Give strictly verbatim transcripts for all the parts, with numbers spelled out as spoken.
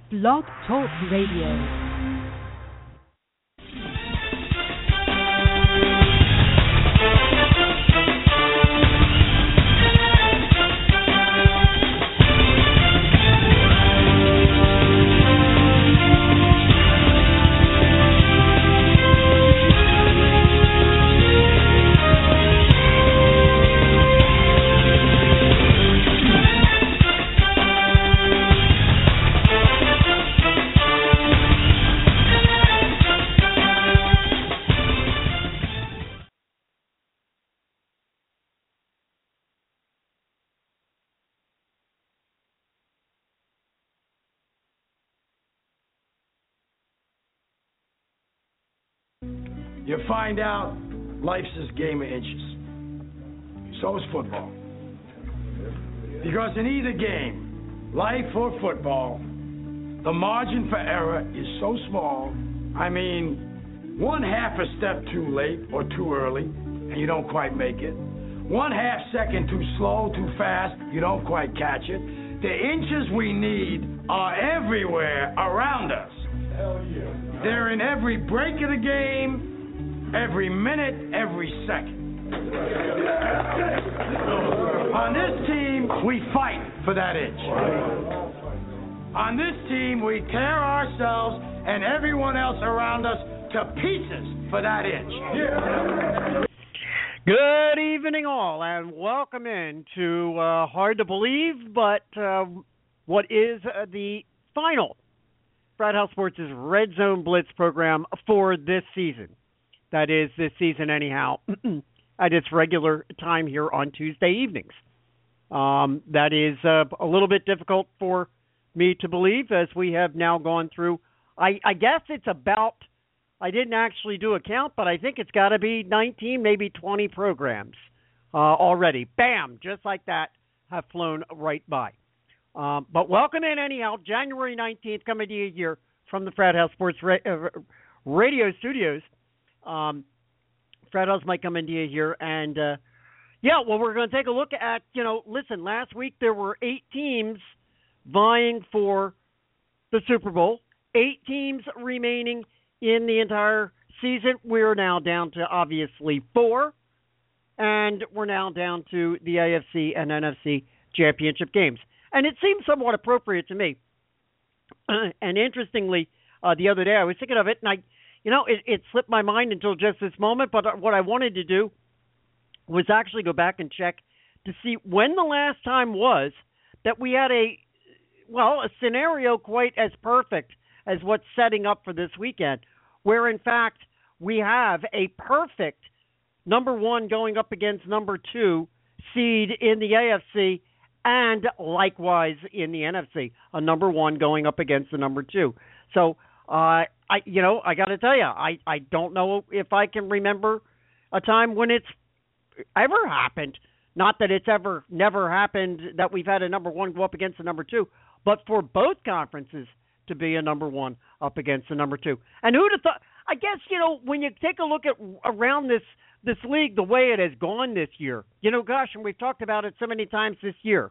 Blog Talk Radio. You find out life's this game of inches. So is football. Because in either game, life or football, the margin for error is so small. I mean, one half a step too late or too early, and you don't quite make it. One half second too slow, too fast, you don't quite catch it. The inches we need are everywhere around us. Hell yeah. They're in every break of the game, every minute, every second. On this team, we fight for that inch. On this team, we tear ourselves and everyone else around us to pieces for that inch. Good evening, all, and welcome in to uh, hard to believe, but uh, what is uh, the final Frat House Sports' Red Zone Blitz program for this season. That is this season anyhow, at its regular time here on Tuesday evenings. Um, that is uh, a little bit difficult for me to believe as we have now gone through, I, I guess it's about, I didn't actually do a count, but I think it's got to be nineteen, maybe twenty programs uh, already. Bam, just like that, have flown right by. Um, but welcome in anyhow, January nineteenth, coming to you here from the Frat House Sports ra- uh, radio studios. Um, Frat House might come into you here, and uh, yeah, well, we're going to take a look at, you know, listen, last week there were eight teams vying for the Super Bowl, eight teams remaining in the entire season. We're now down to, obviously, four, and we're now down to the A F C and N F C championship games. And it seems somewhat appropriate to me. And interestingly, uh, the other day I was thinking of it, and I, you know, it, it slipped my mind until just this moment, but what I wanted to do was actually go back and check to see when the last time was that we had a, well, a scenario quite as perfect as what's setting up for this weekend, where, in fact, we have a perfect number one going up against number two seed in the A F C, and likewise in the N F C, a number one going up against the number two. So, uh, I, you know, I got to tell you, I, I don't know if I can remember a time when it's ever happened. Not that it's ever, never happened that we've had a number one go up against the number two, but for both conferences to be a number one up against the number two. And who'd have thought? I guess, you know, when you take a look at around this this league, the way it has gone this year, you know, gosh, and we've talked about it so many times this year,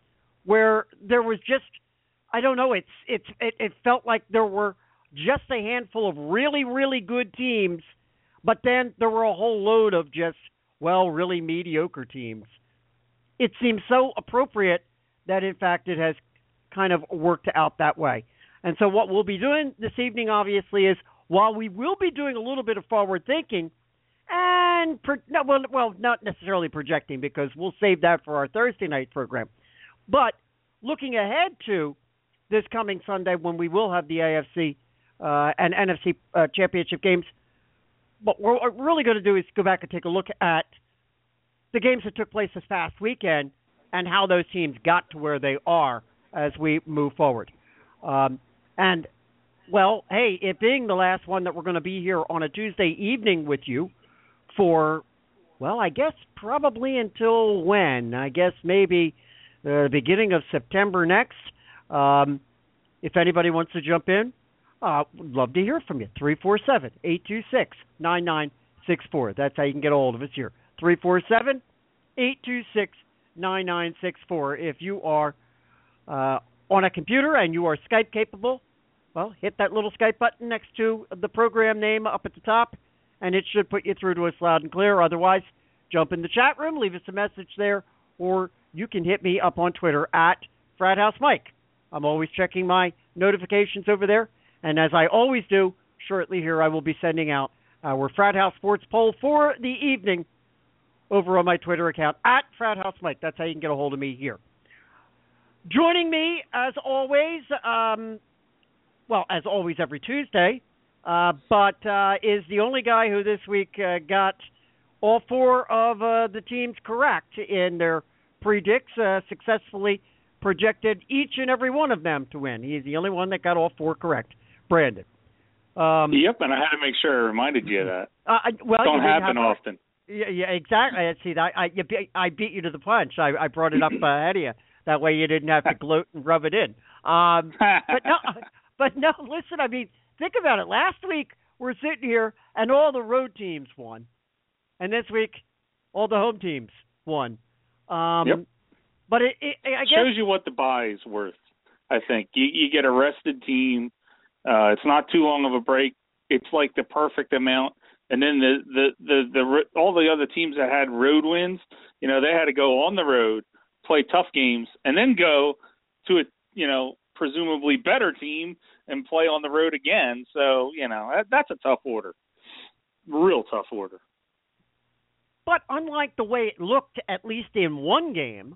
where there was just, I don't know, it's it's it, it felt like there were just a handful of really, really good teams, but then there were a whole load of just, well, really mediocre teams. It seems so appropriate that, in fact, it has kind of worked out that way. And so what we'll be doing this evening, obviously, is while we will be doing a little bit of forward thinking, and, pro- no, well, well, not necessarily projecting, because we'll save that for our Thursday night program, but looking ahead to this coming Sunday when we will have the A F C uh, and N F C uh, championship games, what we're really going to do is go back and take a look at the games that took place this past weekend and how those teams got to where they are as we move forward. Um, and, well, hey, it being the last one that we're going to be here on a Tuesday evening with you for, well, I guess probably until when? I guess maybe the beginning of September next. Um, if anybody wants to jump in, uh, would love to hear from you. three four seven, eight two six, nine nine six four. That's how you can get a hold of us here. three four seven, eight two six, nine nine six four. If you are uh, on a computer and you are Skype capable, well, hit that little Skype button next to the program name up at the top, and it should put you through to us loud and clear. Otherwise, jump in the chat room, leave us a message there, or you can hit me up on Twitter at Frat House Mike. I'm always checking my notifications over there, and as I always do, shortly here I will be sending out our Frat House Sports poll for the evening over on my Twitter account, at Frat House Mike. That's how you can get a hold of me here. Joining me, as always, um, well, as always every Tuesday, uh, but uh, is the only guy who this week uh, got all four of uh, the teams correct in their predicts, uh, successfully projected each and every one of them to win. He's the only one that got all four correct. Brandon. Um, yep, and I had to make sure I reminded you of that. Uh, well, Don't happen have, often. Yeah, yeah, exactly. See, I, I, you beat, I beat you to the punch. I, I brought it up uh, ahead of you. That way you didn't have to gloat and rub it in. Um, but no, but no. Listen, I mean, think about it. Last week we're sitting here and all the road teams won, and this week all the home teams won. Um, yep. But it, it I guess shows you what the buy is worth. I think you, you get a rested team. Uh, it's not too long of a break. It's like the perfect amount. And then the, the, the, the all the other teams that had road wins, you know, they had to go on the road, play tough games, and then go to a, you know, presumably better team and play on the road again. So, you know, that, that's a tough order. Real tough order. But unlike the way it looked, at least in one game,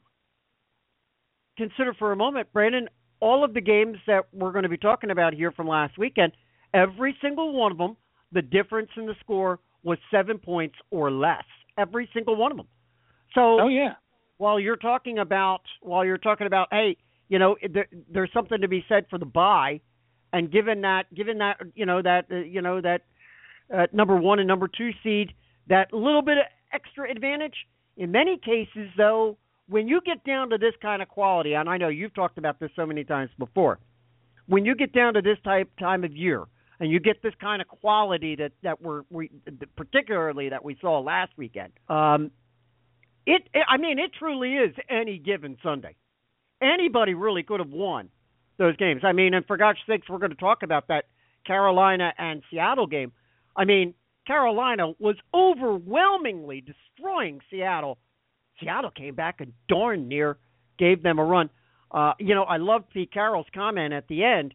consider for a moment, Brandon, all of the games that we're going to be talking about here from last weekend, every single one of them, the difference in the score was seven points or less. Every single one of them. So, oh yeah. While you're talking about, while you're talking about, hey, you know, there, there's something to be said for the bye, and given that, given that, you know, that, uh, you know, that uh, number one and number two seed, that little bit of extra advantage. In many cases, though, when you get down to this kind of quality, and I know you've talked about this so many times before, when you get down to this type time of year, and you get this kind of quality that that we're we particularly that we saw last weekend, um, it, it I mean it truly is any given Sunday. Anybody really could have won those games. I mean, and for God's sakes, we're going to talk about that Carolina and Seattle game. I mean, Carolina was overwhelmingly destroying Seattle. Seattle came back and darn near gave them a run. Uh, you know, I loved Pete Carroll's comment at the end.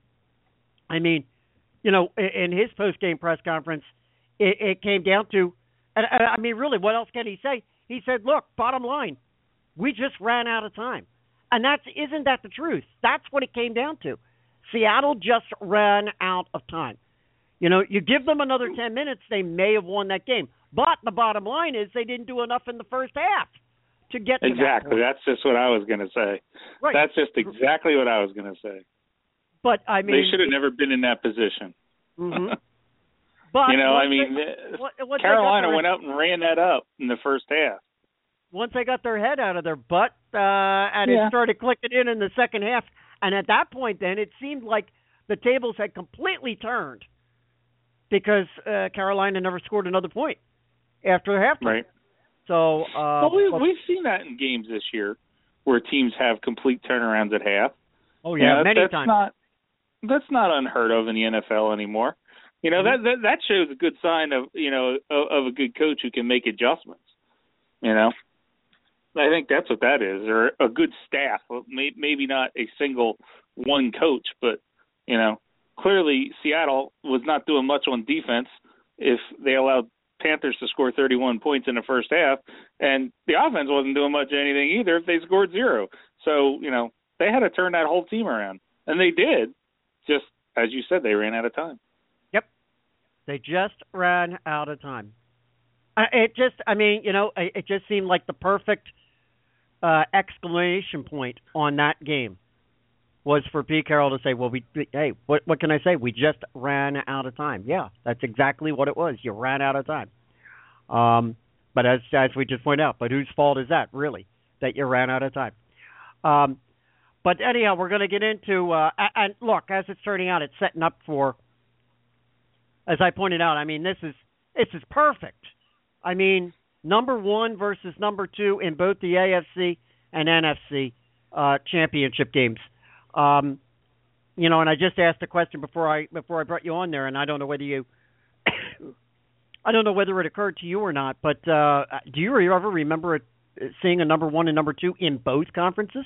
I mean, you know, in his post-game press conference, it, it came down to, and I mean, really, what else can he say? He said, look, bottom line, we just ran out of time. And that's, isn't that the truth? That's what it came down to. Seattle just ran out of time. You know, you give them another ten minutes, they may have won that game. But the bottom line is they didn't do enough in the first half to get to exactly. that That's just what I was going to say. Right. That's just exactly what I was going to say. But I mean, they should have never been in that position. Mm-hmm. But you know, I mean, they, once Carolina their, went out and ran that up in the first half. Once they got their head out of their butt, uh, and yeah. it started clicking in in the second half, and at that point, then it seemed like the tables had completely turned because uh, Carolina never scored another point after halftime. Right. So, uh, well, we, well, we've seen that in games this year where teams have complete turnarounds at half. Oh yeah, you know, many that's times. Not, that's not unheard of in the N F L anymore. You know, mm-hmm. that, that that shows a good sign of you know of, of a good coach who can make adjustments. You know, I think that's what that is, or a good staff. Well, may, maybe not a single one coach, but you know, clearly Seattle was not doing much on defense if they allowed Panthers to score thirty-one points in the first half, and the offense wasn't doing much of anything either if they scored zero. So, you know, they had to turn that whole team around, and they did. Just, as you said, they ran out of time. Yep. They just ran out of time. Uh, it just, I mean, you know, it, it just seemed like the perfect uh, exclamation point on that game was for Pete Carroll to say, well, we, hey, what, what can I say? We just ran out of time. Yeah, that's exactly what it was. You ran out of time. Um, but as as we just pointed out, but whose fault is that, really, that you ran out of time? Um, but anyhow, we're going to get into, uh, and look, as it's turning out, it's setting up for, as I pointed out, I mean, this is this is perfect. I mean, number one versus number two in both the A F C and N F C uh, championship games. Um, you know, and I just asked a question before I before I brought you on there, and I don't know whether you, I don't know whether it occurred to you or not, but uh, do you ever remember it, seeing a number one and number two in both conferences?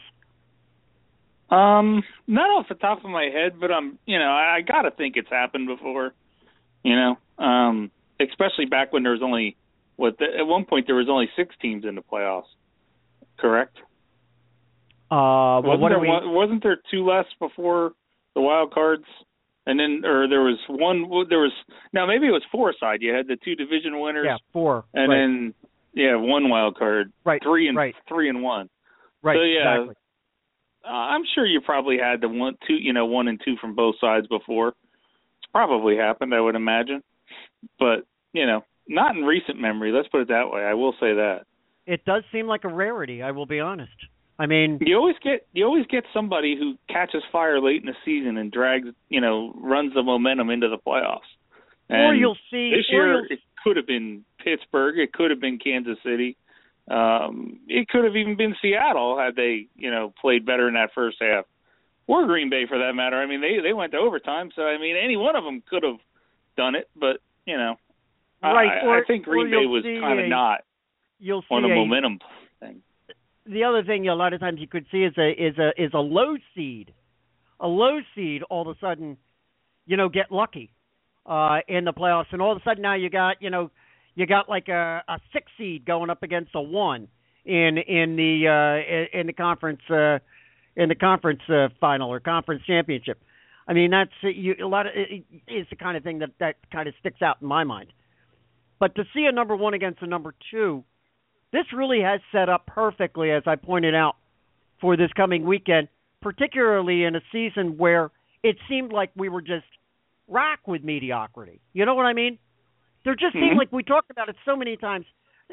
Um, not off the top of my head, but I'm, you know, I, I got to think it's happened before. You know, um, especially back when there was only what the, at one point there was only six teams in the playoffs. Correct. Uh, well, wasn't what there we... one, wasn't there two less before the wild cards, and then or there was one. There was now maybe it was four side. You had the two division winners. Yeah, four. And right. then yeah, one wild card. Right. Three and right. three and one. Right. So yeah, exactly. uh, I'm sure you probably had the one, two, you know, one and two from both sides before. It's probably happened, I would imagine, but you know, not in recent memory. Let's put it that way. I will say that. It does seem like a rarity. I will be honest. I mean, you always get you always get somebody who catches fire late in the season and drags, you know, runs the momentum into the playoffs. And or you'll see this year it could have been Pittsburgh, it could have been Kansas City, um, it could have even been Seattle had they, you know, played better in that first half, or Green Bay for that matter. I mean, they they went to overtime, so I mean, any one of them could have done it, but you know, right. I, or, I think Green Bay was kind of not you'll see on a, a momentum thing. The other thing a lot of times you could see is a is a is a low seed, a low seed all of a sudden, you know, get lucky uh, in the playoffs, and all of a sudden now you got you know you got like a, a six seed going up against a one in in the uh, in the conference uh, in the conference uh, final or conference championship. I mean that's you, a lot of it is the kind of thing that that kind of sticks out in my mind. But to see a number one against a number two. This really has set up perfectly, as I pointed out, for this coming weekend, particularly in a season where it seemed like we were just racked with mediocrity. You know what I mean? There just mm-hmm. seemed like we talked about it so many times.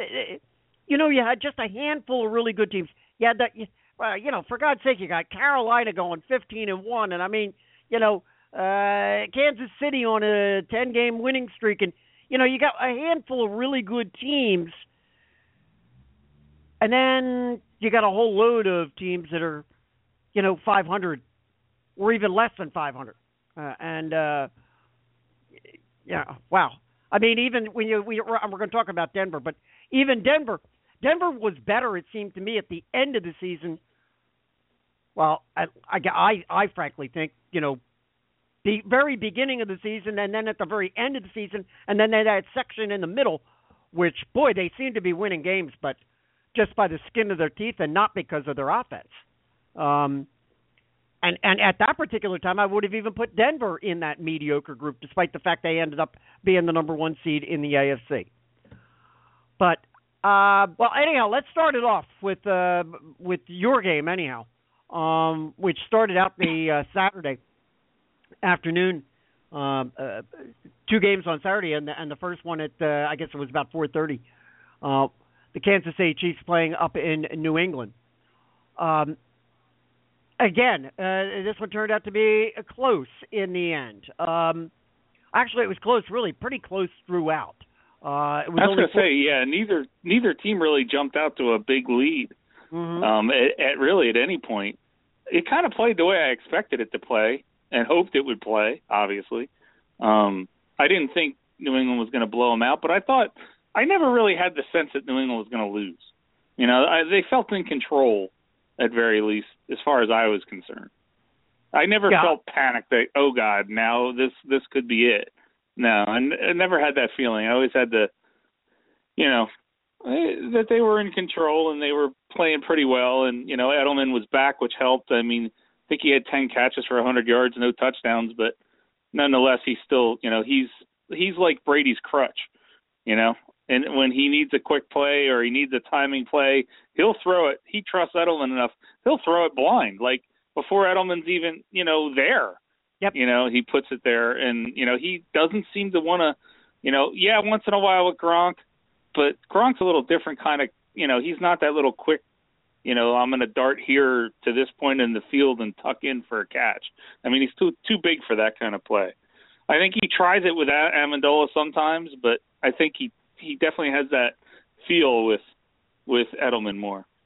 You know, you had just a handful of really good teams. You had that, well, you know, for God's sake, you got Carolina going fifteen and one, and I mean, you know, uh, Kansas City on a ten-game winning streak, and you know, you got a handful of really good teams. And then you got a whole load of teams that are, you know, five hundred or even less than five hundred. Uh, and, uh, yeah, wow. I mean, even when you, we, we're going to talk about Denver, but even Denver, Denver was better, it seemed to me, at the end of the season. Well, I, I, I, I frankly think, you know, the very beginning of the season and then at the very end of the season, and then that section in the middle, which, boy, they seem to be winning games, but just by the skin of their teeth and not because of their offense. Um, and, and at that particular time, I would have even put Denver in that mediocre group, despite the fact they ended up being the number one seed in the A F C. But, uh, well, anyhow, let's start it off with uh, with your game, anyhow, um, which started out the uh, Saturday afternoon. Um, uh, two games on Saturday, and the, and the first one at, uh, I guess it was about four thirty. Uh, The Kansas City Chiefs playing up in New England. Um, again, uh, this one turned out to be close in the end. Um, actually, it was close, really, pretty close throughout. Uh, it was I was going to four- say, yeah, neither neither team really jumped out to a big lead. Mm-hmm. Um, at, at really at any point, it kind of played the way I expected it to play and hoped it would play. Obviously, um, I didn't think New England was going to blow them out, but I thought. I never really had the sense that New England was going to lose. You know, I, they felt in control at very least, as far as I was concerned. I never yeah. felt panicked that, oh, God, now this this could be it. No, I, n- I never had that feeling. I always had the, you know, that they were in control and they were playing pretty well. And, you know, Edelman was back, which helped. I mean, I think he had ten catches for one hundred yards, no touchdowns, but nonetheless, he's still, you know, he's he's like Brady's crutch, you know. And when he needs a quick play or he needs a timing play, he'll throw it. He trusts Edelman enough. He'll throw it blind, like before Edelman's even, you know, there. Yep. You know, he puts it there. And, you know, he doesn't seem to want to, you know, yeah, once in a while with Gronk, but Gronk's a little different kind of, you know, he's not that little quick, you know, I'm going to dart here to this point in the field and tuck in for a catch. I mean, he's too too big for that kind of play. I think he tries it with Amendola sometimes, but I think he, he definitely has that feel with with Edelman more.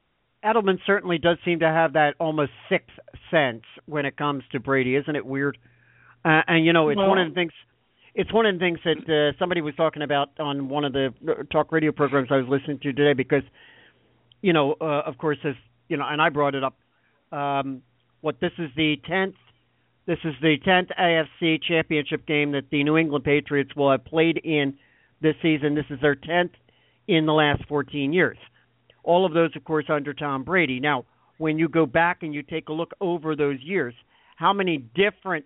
Edelman certainly does seem to have that almost sixth sense when it comes to Brady. Isn't it weird? Uh, and, you know, it's well, one of the things it's one of the things that uh, somebody was talking about on one of the talk radio programs I was listening to today because, you know, uh, of course, as, you know, and I brought it up, um, what this is the tenth, this is the tenth A F C championship game that the New England Patriots will have played in this season. This is their tenth in the last fourteen years. All of those, of course, under Tom Brady. Now, when you go back and you take a look over those years, how many different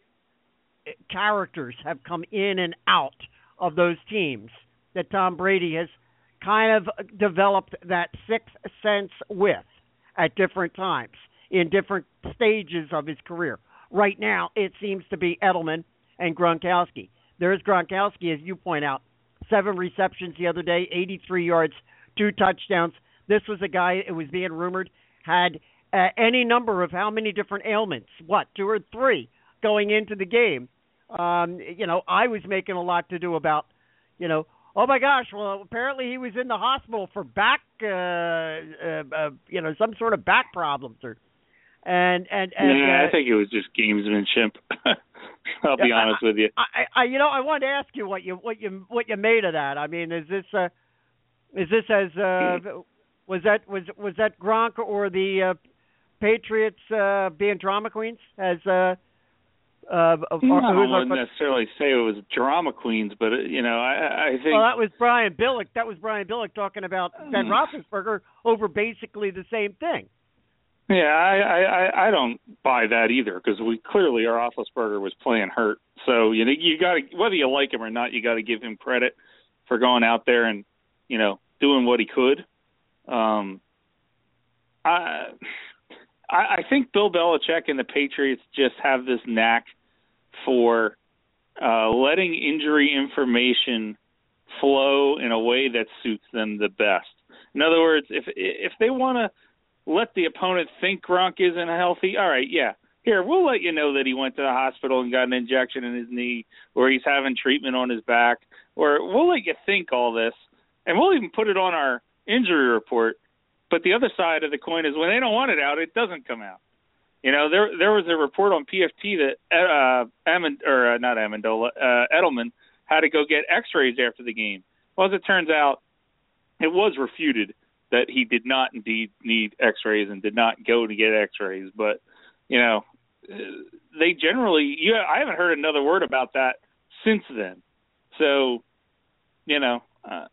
characters have come in and out of those teams that Tom Brady has kind of developed that sixth sense with at different times in different stages of his career. Right now, it seems to be Edelman and Gronkowski. There's Gronkowski, as you point out, seven receptions the other day, eighty-three yards, two touchdowns. This was a guy, it was being rumored, had uh, any number of how many different ailments, what, two or three going into the game. Um, you know, I was making a lot to do about, you know, oh my gosh, well, apparently he was in the hospital for back, uh, uh, uh, you know, some sort of back problems or, and, and, and yeah, uh, I think it was just gamesmanship. I'll be honest I, with you. I, I, you know, I wanted to ask you what you, what you, what you made of that. I mean, is this, uh, is this as, uh, was that, was, was that Gronk or the, uh, Patriots, uh, being drama queens as, uh, Uh, I wouldn't necessarily say it was drama queens, but uh, you know, I, I think. Well, that was Brian Billick. That was Brian Billick talking about Ben Roethlisberger over basically the same thing. Yeah, I, I, I don't buy that either because we clearly our Roethlisberger was playing hurt. So you know, you got to whether you like him or not, you got to give him credit for going out there and you know doing what he could. Um, I. I think Bill Belichick and the Patriots just have this knack for uh, letting injury information flow in a way that suits them the best. In other words, if if they want to let the opponent think Gronk isn't healthy, all right, yeah, here, we'll let you know that he went to the hospital and got an injection in his knee, or he's having treatment on his back, or we'll let you think all this, and we'll even put it on our injury report. But the other side of the coin is when they don't want it out, it doesn't come out. You know, there there was a report on P F T that uh, Amend, or uh, not Amendola, uh, Edelman had to go get X-rays after the game. Well, as it turns out, it was refuted that he did not indeed need X-rays and did not go to get X-rays. But you know, they generally, you, I haven't heard another word about that since then. So, you know. Uh,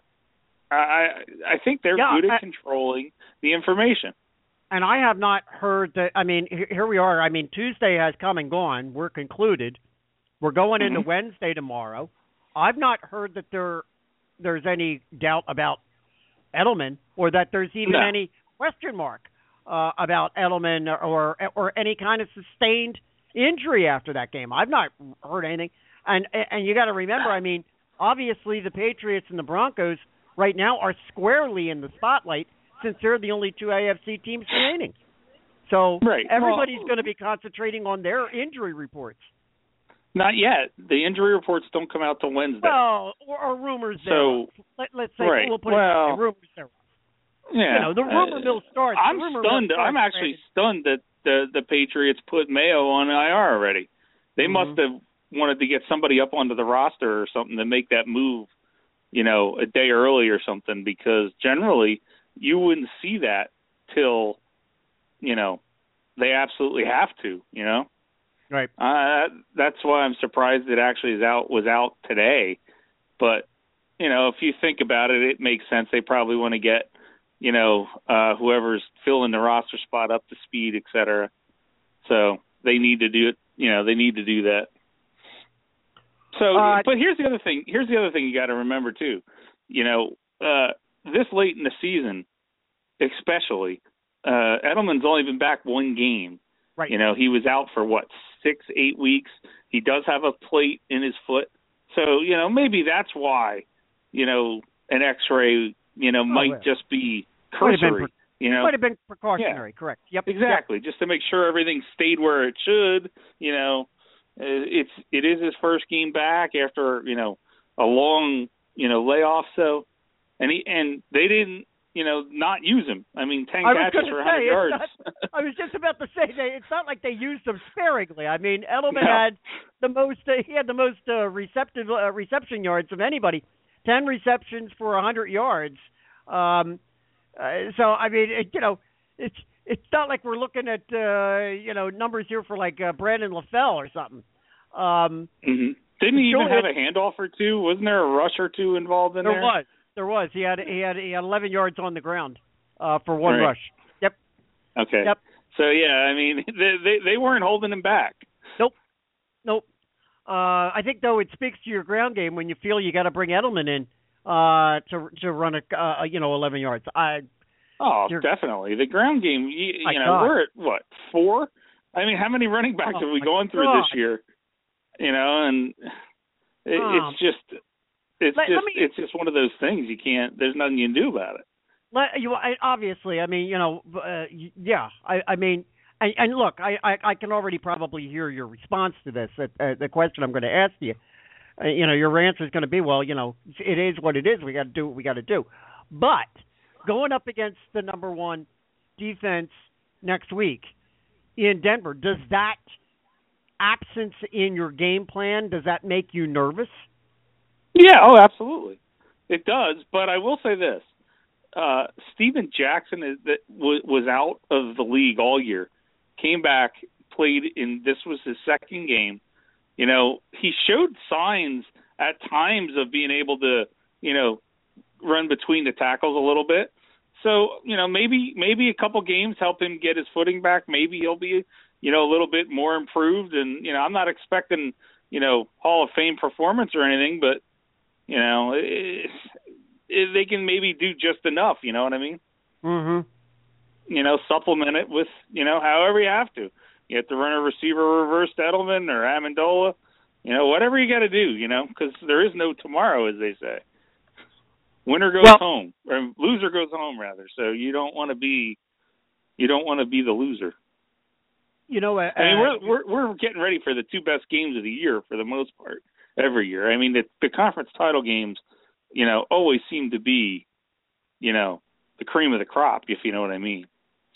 I I think they're yeah, good at I, controlling the information. And I have not heard that. I mean, here we are. I mean, Tuesday has come and gone. We're concluded. We're going mm-hmm. into Wednesday tomorrow. I've not heard that there there's any doubt about Edelman or that there's even no. any question mark uh, about Edelman or or any kind of sustained injury after that game. I've not heard anything. And and you got to remember, I mean, obviously the Patriots and the Broncos right now are squarely in the spotlight since they're the only two A F C teams remaining. So right. everybody's well, going to be concentrating on their injury reports. Not yet. The injury reports don't come out till Wednesday. Well, or, or rumors so, there. Let, let's say right. we'll put well, it rumors there. Yeah. You know, the rumor uh, mill starts. I'm stunned. I'm actually stunned that the the Patriots put Mayo on I R already. They mm-hmm. must have wanted to get somebody up onto the roster or something to make that move, you know, a day early or something, because generally you wouldn't see that till, you know, they absolutely have to, you know. Right. Uh, that's why I'm surprised it actually is out was out today. But, you know, if you think about it, it makes sense. They probably want to get, you know, uh, whoever's filling the roster spot up to speed, et cetera. So they need to do it. You know, they need to do that. So, uh, but here's the other thing. Here's the other thing you got to remember too. You know, uh, this late in the season, especially, uh, Edelman's only been back one game. Right. You know, he was out for what, six, eight weeks. He does have a plate in his foot, so you know maybe that's why. You know, an X-ray, you know, oh, might yeah. just be cursory. Pre- you know, might have been precautionary. Yeah. Correct. Yep. Exactly. Yep. Just to make sure everything stayed where it should. You know. It's it is his first game back after you know a long you know layoff. So and he and they didn't you know, not use him. I mean, ten I was catches for one hundred say, yards. Not, I was just about to say that it's not like they used him sparingly. I mean, Edelman No. had the most. Uh, he had the most uh, receptive uh, reception yards of anybody. Ten receptions for one hundred yards. Um, uh, so I mean, it, you know, it's it's not like we're looking at uh, you know numbers here for like uh, Brandon LaFell or something. Um, mm-hmm. Didn't he even sure have a handoff or two? Wasn't there a rush or two involved in there? there? There was. There was. He had he had he had eleven yards on the ground uh, for one Right. rush. Yep. Okay. Yep. So yeah, I mean, they they, they weren't holding him back. Nope. Nope. Uh, I think though it speaks to your ground game when you feel you got to bring Edelman in uh, to to run a uh, you know eleven yards. I. Oh, You're, definitely. The ground game. You, you know, God. we're at what four? I mean, how many running backs Oh, have we my gone through God. this year? You know, and it, Um, it's just. It's let- just let me- it's just one of those things you can't. There's nothing you can do about it. Let, you I, obviously, I mean, you know, uh, yeah. I, I mean, and, and look, I, I, I can already probably hear your response to this. Uh, uh, the question I'm going to ask you, uh, you know, your answer is going to be, well, you know, it is what it is. We got to do what we got to do. But going up against the number one defense next week in Denver, does that absence in your game plan, does that make you nervous? Yeah. Oh, absolutely. It does. But I will say this. Uh, Steven Jackson is, that was, was out of the league all year, came back, played in, this was his second game. You know, he showed signs at times of being able to, you know, run between the tackles a little bit. So, you know, maybe maybe a couple games help him get his footing back. Maybe he'll be, you know, a little bit more improved. And, you know, I'm not expecting, you know, Hall of Fame performance or anything, but, you know, it, it, they can maybe do just enough, you know what I mean? Mm-hmm. You know, supplement it with, you know, however you have to. You have to run a receiver reverse to Edelman or Amendola, you know, whatever you got to do, you know, because there is no tomorrow, as they say. Winner goes Well, home, or loser goes home, rather. So you don't want to be, you don't want to be the loser. You know, uh, I mean, we're we're we're getting ready for the two best games of the year for the most part every year. I mean, the the conference title games, you know, always seem to be, you know, the cream of the crop, if you know what I mean.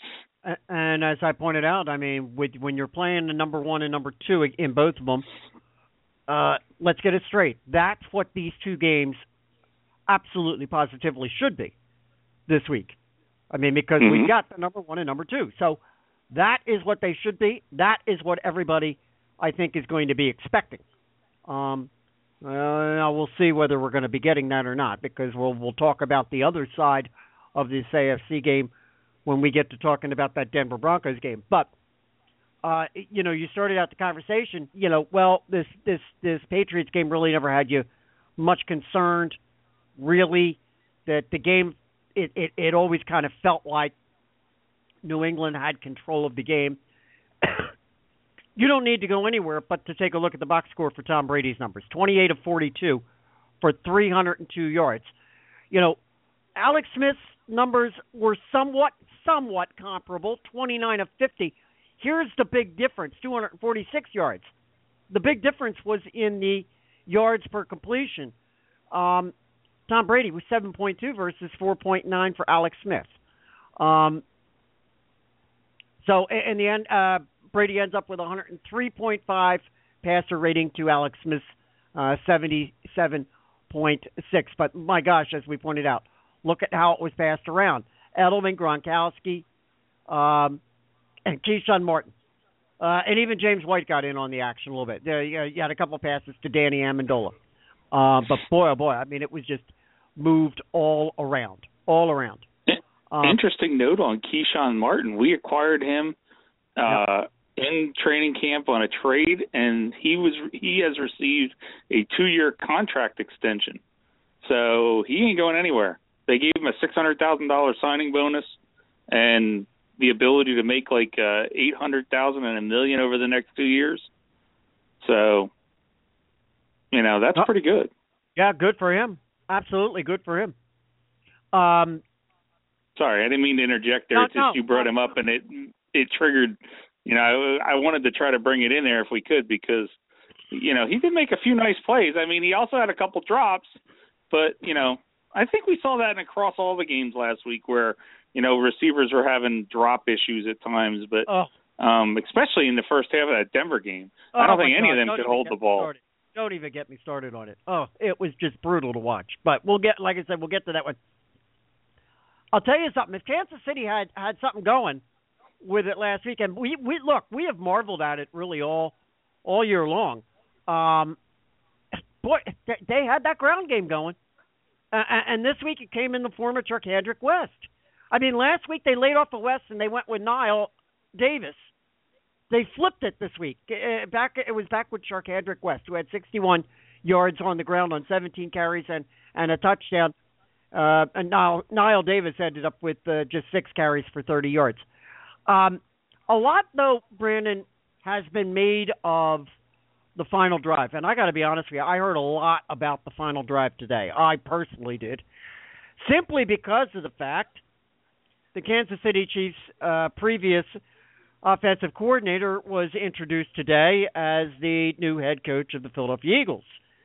And as I pointed out, I mean, with, when you're playing the number one and number two in both of them, uh, let's get it straight. That's what these two games absolutely positively should be this week. I mean, because Mm-hmm. we've got the number one and number two. So that is what they should be. That is what everybody, I think, is going to be expecting. Um, uh, now we'll see whether we're going to be getting that or not, because we'll we'll talk about the other side of this A F C game when we get to talking about that Denver Broncos game. But uh, you know, you started out the conversation. You know, well, this this this Patriots game really never had you much concerned. Really, that the game, it, it, it always kind of felt like New England had control of the game. You don't need to go anywhere but to take a look at the box score for Tom Brady's numbers. twenty-eight of forty-two for three hundred two yards. You know, Alex Smith's numbers were somewhat, somewhat comparable, twenty-nine of fifty. Here's the big difference, two hundred forty-six yards. The big difference was in the yards per completion. Um, Tom Brady was seven point two versus four point nine for Alex Smith. Um, so in the end, uh, Brady ends up with one hundred three point five passer rating to Alex Smith's uh, seventy-seven point six. But my gosh, as we pointed out, look at how it was passed around. Edelman, Gronkowski, um, and Keyshawn Martin. Uh, and even James White got in on the action a little bit. There, you, you had a couple passes to Danny Amendola. Uh, but boy, oh boy, I mean, it was just moved all around, all around. Um, Interesting note on Keyshawn Martin. We acquired him uh, yep. in training camp on a trade, and he was he has received a two-year contract extension. So he ain't going anywhere. They gave him a six hundred thousand dollars signing bonus and the ability to make like uh, eight hundred thousand dollars and a million over the next two years. So, you know, that's pretty good. Yeah, good for him. Absolutely good for him. Um, Sorry, I didn't mean to interject there. No, it's just no. you brought him up, and it it triggered, you know, I, I wanted to try to bring it in there if we could because, you know, he did make a few nice plays. I mean, he also had a couple drops, but, you know, I think we saw that across all the games last week where, you know, receivers were having drop issues at times, but oh. um, especially in the first half of that Denver game. Oh, I don't think any God. of them don't could hold the ball. Started. Don't even get me started on it. Oh, it was just brutal to watch. But we'll get, like I said, we'll get to that one. I'll tell you something. If Kansas City had, had something going with it last week, and we, we look, we have marveled at it really all all year long. Um, boy, they had that ground game going. Uh, and this week it came in the form of Charcandrick West. I mean, last week they laid off the West and they went with Knile Davis. They flipped it this week. Uh, back it was back with Charcandrick West, who had sixty-one yards on the ground on seventeen carries and, and a touchdown. Uh, and Knile, Knile Davis ended up with uh, just six carries for thirty yards. Um, a lot, though, Brandon, has been made of the final drive. And I got to be honest with you, I heard a lot about the final drive today. I personally did. Simply because of the fact the Kansas City Chiefs' uh, previous offensive coordinator was introduced today as the new head coach of the Philadelphia Eagles.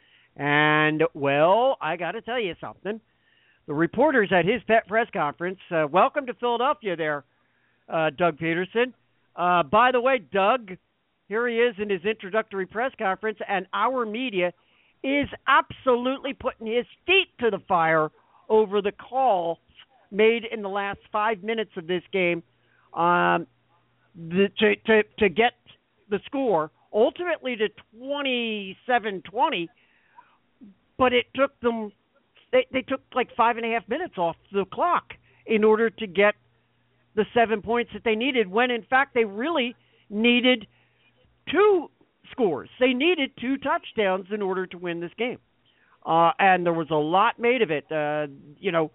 And, well, I got to tell you something. The reporters at his pet press conference, uh, welcome to Philadelphia there, uh, Doug Peterson. Uh, by the way, Doug, here he is in his introductory press conference, and our media is absolutely putting his feet to the fire over the calls made in the last five minutes of this game um, the, to, to, to get the score, ultimately to twenty-seven twenty, but it took them, they, they took like five and a half minutes off the clock in order to get the seven points that they needed, when in fact they really needed two scores. They needed two touchdowns in order to win this game. Uh, and there was a lot made of it. Uh, you know,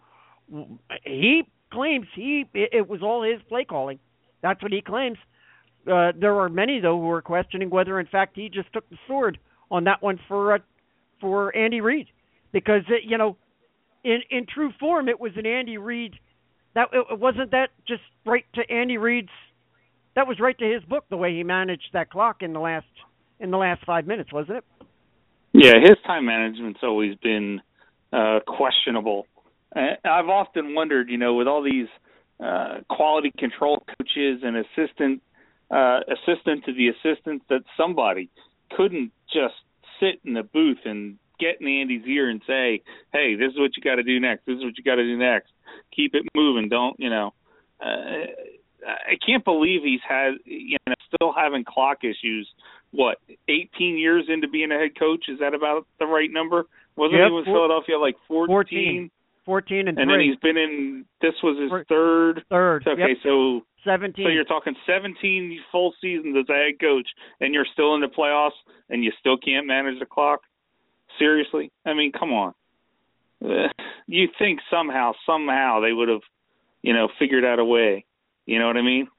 he claims he it, it was all his play calling. That's what he claims. Uh, there are many, though, who are questioning whether, in fact, he just took the sword on that one for uh, for Andy Reid. Because, uh, you know, in, in true form, it was an Andy Reid. That it wasn't that just right to Andy Reid's. That was right to his book, the way he managed that clock in the last in the last five minutes, wasn't it? Yeah, his time management's always been uh, questionable. I've often wondered, you know, with all these uh, quality control coaches and assistant uh, assistant to the assistants, that somebody couldn't just sit in the booth and get in Andy's ear and say, "Hey, this is what you got to do next. This is what you got to do next. Keep it moving. Don't, you know." Uh, I can't believe he's had, you know, still having clock issues. What, eighteen years into being a head coach? Is that about the right number? Wasn't yep, he with Philadelphia like fourteen? fourteen. fourteen and, and three. then he's been in, this was his third. Third. Okay, yep. so seventeen. So you're talking seventeen full seasons as a head coach, and you're still in the playoffs, and you still can't manage the clock? Seriously? I mean, come on. Uh, you think somehow, somehow they would have, you know, figured out a way. You know what I mean?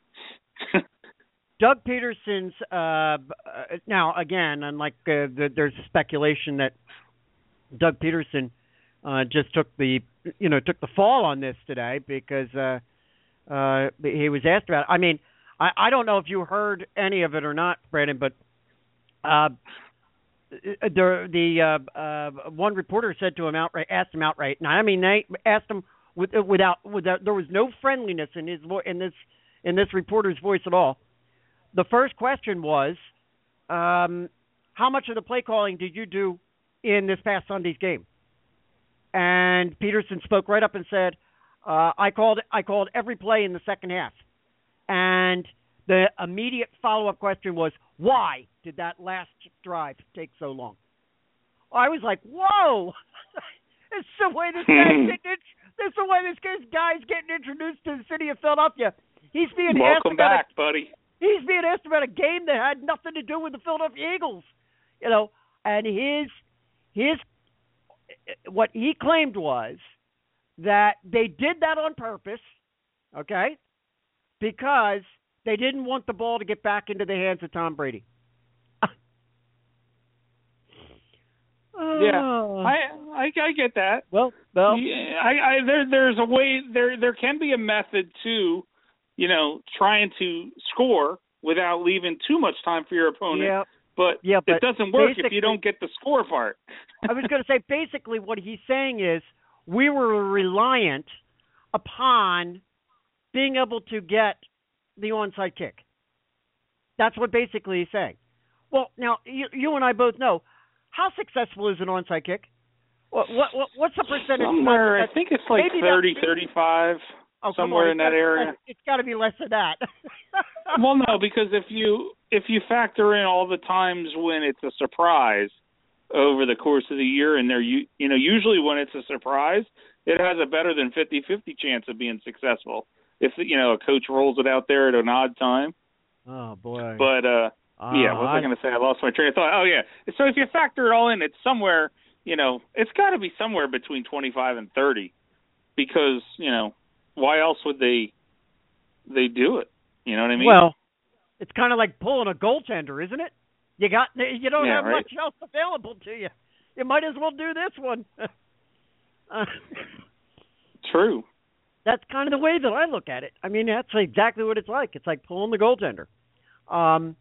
Doug Peterson's, uh, now, again, unlike uh, the, there's speculation that Doug Peterson uh, just took the, you know, took the fall on this today because uh, uh, he was asked about it. I mean, I, I don't know if you heard any of it or not, Brandon, but uh, the, the uh, uh, one reporter said to him outright, asked him outright, and I mean, they asked him with, without, without, there was no friendliness in his vo- in this in this reporter's voice at all. The first question was, um, how much of the play calling did you do in this past Sunday's game? And Peterson spoke right up and said, uh, I called I called every play in the second half. And the immediate follow-up question was, why did that last drive take so long? I was like, whoa! It's the way this guy's getting, this the way this guy's getting introduced to the city of Philadelphia. He's being Welcome asked about back, a, buddy. He's being asked about a game that had nothing to do with the Philadelphia Eagles, you know. And his his what he claimed was that they did that on purpose, okay, because they didn't want the ball to get back into the hands of Tom Brady. Yeah, I, I I get that. Well, well, yeah, I, I there there's a way there there can be a method to, you know, trying to score without leaving too much time for your opponent. Yeah, but, yeah, but it doesn't work if you don't get the score part. I was going to say, basically what he's saying is, we were reliant upon being able to get the onside kick. That's what basically he's saying. Well, now, you, you and I both know, how successful is an onside kick? What, what, what's the percentage? Somewhere, I think it's like thirty, thirty-five, oh, somewhere in that gotta, area. It's got to be less than that. Well, no, because if you if you factor in all the times when it's a surprise over the course of the year, and there you you know usually when it's a surprise, it has a better than fifty-fifty chance of being successful. If you know a coach rolls it out there at an odd time. Oh boy. But uh, uh yeah, what was I, I going to say? I lost my train of thought. Oh yeah. So if you factor it all in, it's somewhere. You know, it's got to be somewhere between twenty-five and thirty, because you know why else would they they do it? You know what I mean? Well, it's kind of like pulling a goaltender, isn't it? You got you don't yeah, have right? much else available to you. You might as well do this one. uh, True. That's kind of the way that I look at it. I mean, that's exactly what it's like. It's like pulling the goaltender. Um,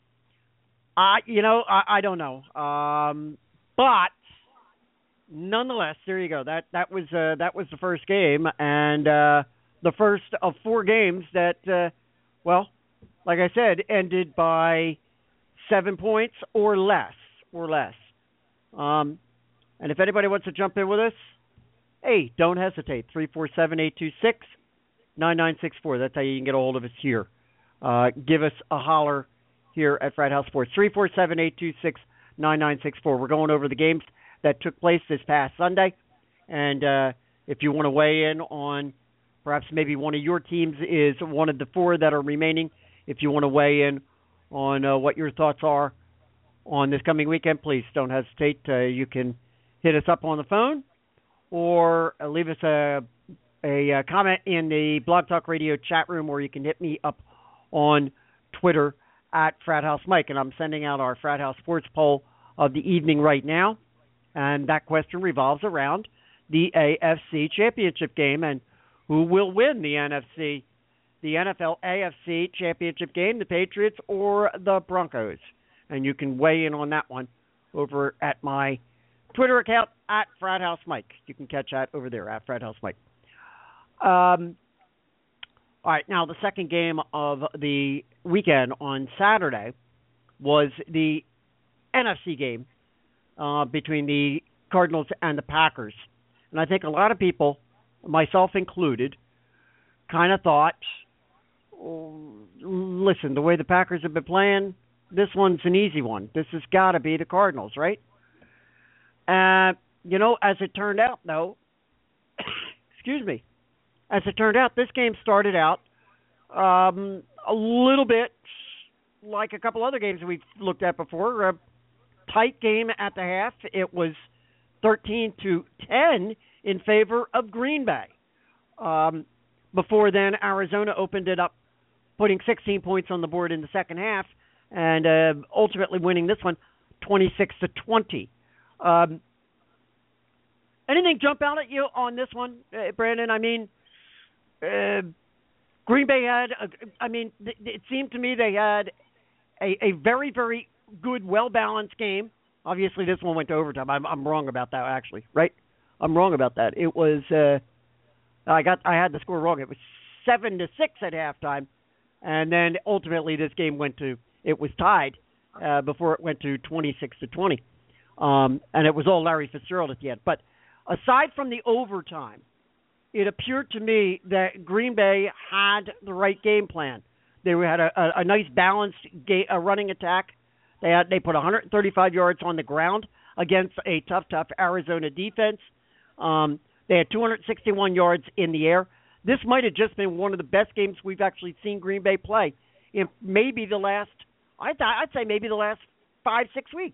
I you know I, I don't know, um, but. Nonetheless, there you go. That that was uh, that was the first game, and uh, the first of four games that, uh, well, like I said, ended by seven points or less, or less. Um, and if anybody wants to jump in with us, hey, don't hesitate. Three four seven eight two six nine nine six four. That's how you can get a hold of us here. Uh, give us a holler here at Frat House Sports. Three four seven eight two six nine nine six four. We're going over the games that took place this past Sunday. And uh, if you want to weigh in on perhaps maybe one of your teams is one of the four that are remaining, if you want to weigh in on uh, what your thoughts are on this coming weekend, please don't hesitate. Uh, you can hit us up on the phone or uh, leave us a, a, a comment in the Blog Talk Radio chat room, or you can hit me up on Twitter at Frat House Mike. And I'm sending out our Frat House Sports poll of the evening right now. And that question revolves around the A F C Championship game and who will win the N F C, the N F L A F C Championship game, the Patriots or the Broncos. And you can weigh in on that one over at my Twitter account at Frat House Mike. You can catch that over there at Frat House Mike. Um, all right, now the second game of the weekend on Saturday was the N F C game. Uh, between the Cardinals and the Packers. And I think a lot of people, myself included, kind of thought, oh, listen, the way the Packers have been playing, this one's an easy one. This has got to be the Cardinals, right? Uh, you know, as it turned out, though, excuse me, as it turned out, this game started out um, a little bit like a couple other games we've looked at before. Uh, tight game at the half. It was thirteen to ten in favor of Green Bay. Um, before then, Arizona opened it up, putting sixteen points on the board in the second half, and uh, ultimately winning this one twenty-six to twenty. Um, anything jump out at you on this one, uh, Brandon? I mean, uh, Green Bay had, a, I mean, th- it seemed to me they had a, a very, very good, well-balanced game. Obviously, this one went to overtime. I'm, I'm wrong about that, actually, right? I'm wrong about that. It was, uh, I got, I had the score wrong. It was seven to six at halftime, and then ultimately this game went to, it was tied uh, before it went to twenty-six to twenty, um, and it was all Larry Fitzgerald at the end. But aside from the overtime, it appeared to me that Green Bay had the right game plan. They had a, a, a nice balanced ga- a running attack. They had, they put one hundred thirty-five yards on the ground against a tough, tough Arizona defense. Um, they had two hundred sixty-one yards in the air. This might have just been one of the best games we've actually seen Green Bay play in maybe the last, I th- I'd say maybe the last five, six weeks.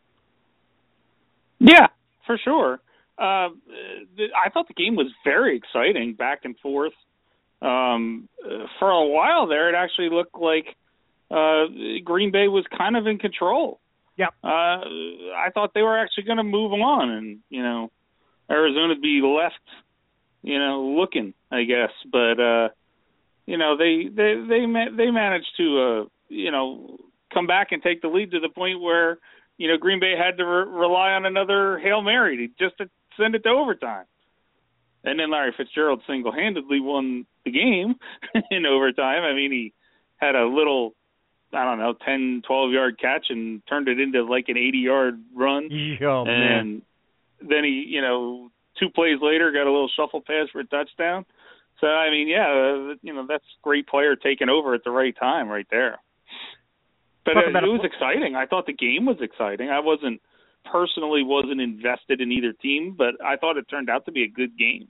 Yeah, for sure. Uh, the, I thought the game was very exciting, back and forth. Um, for a while there, it actually looked like Uh, Green Bay was kind of in control. Yep. Uh, I thought they were actually going to move on, and you know, Arizona would be left, you know, looking, I guess. But uh, you know, they they they ma- they managed to uh, you know, come back and take the lead to the point where you know Green Bay had to re- rely on another Hail Mary to, just to send it to overtime. And then Larry Fitzgerald single-handedly won the game in overtime. I mean, he had a little, I don't know, ten, twelve-yard catch and turned it into like an eighty-yard run. Oh, and man. then he, you know, two plays later got a little shuffle pass for a touchdown. So, I mean, yeah, uh, you know, that's a great player taking over at the right time right there. But it, it was exciting. I thought the game was exciting. I wasn't personally wasn't invested in either team, but I thought it turned out to be a good game.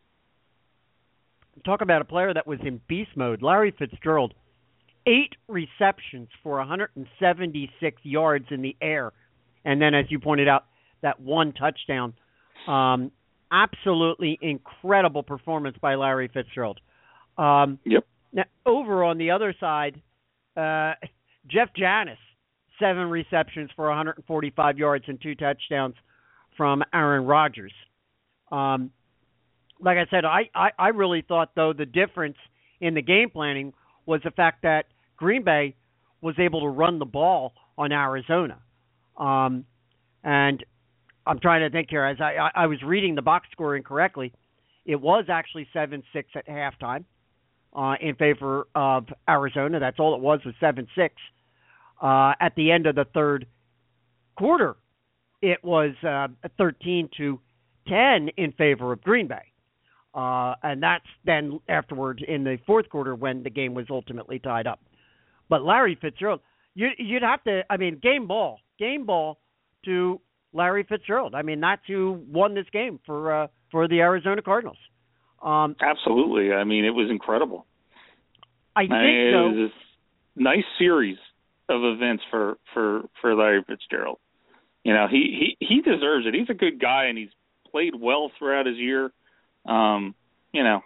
Talk about a player that was in beast mode. Larry Fitzgerald, eight receptions for one hundred seventy-six yards in the air. And then, as you pointed out, that one touchdown. Um, absolutely incredible performance by Larry Fitzgerald. Um, yep. Now, over on the other side, uh, Jeff Janis, seven receptions for one hundred forty-five yards and two touchdowns from Aaron Rodgers. Um, like I said, I, I, I really thought, though, the difference in the game planning was the fact that Green Bay was able to run the ball on Arizona. Um, and I'm trying to think here. As I, I, I was reading the box score incorrectly, it was actually seven six at halftime uh, in favor of Arizona. That's all it was, was seven six. Uh, at the end of the third quarter, it was uh, thirteen to ten in favor of Green Bay. Uh, and that's then afterwards in the fourth quarter when the game was ultimately tied up. But Larry Fitzgerald, you, you'd have to, I mean, game ball, game ball to Larry Fitzgerald. I mean, that's who won this game for uh, for the Arizona Cardinals. Um, Absolutely. I mean, it was incredible. I think I mean, it so. was a nice series of events for, for, for Larry Fitzgerald. You know, he, he, he deserves it. He's a good guy, and he's played well throughout his year. Um, you know,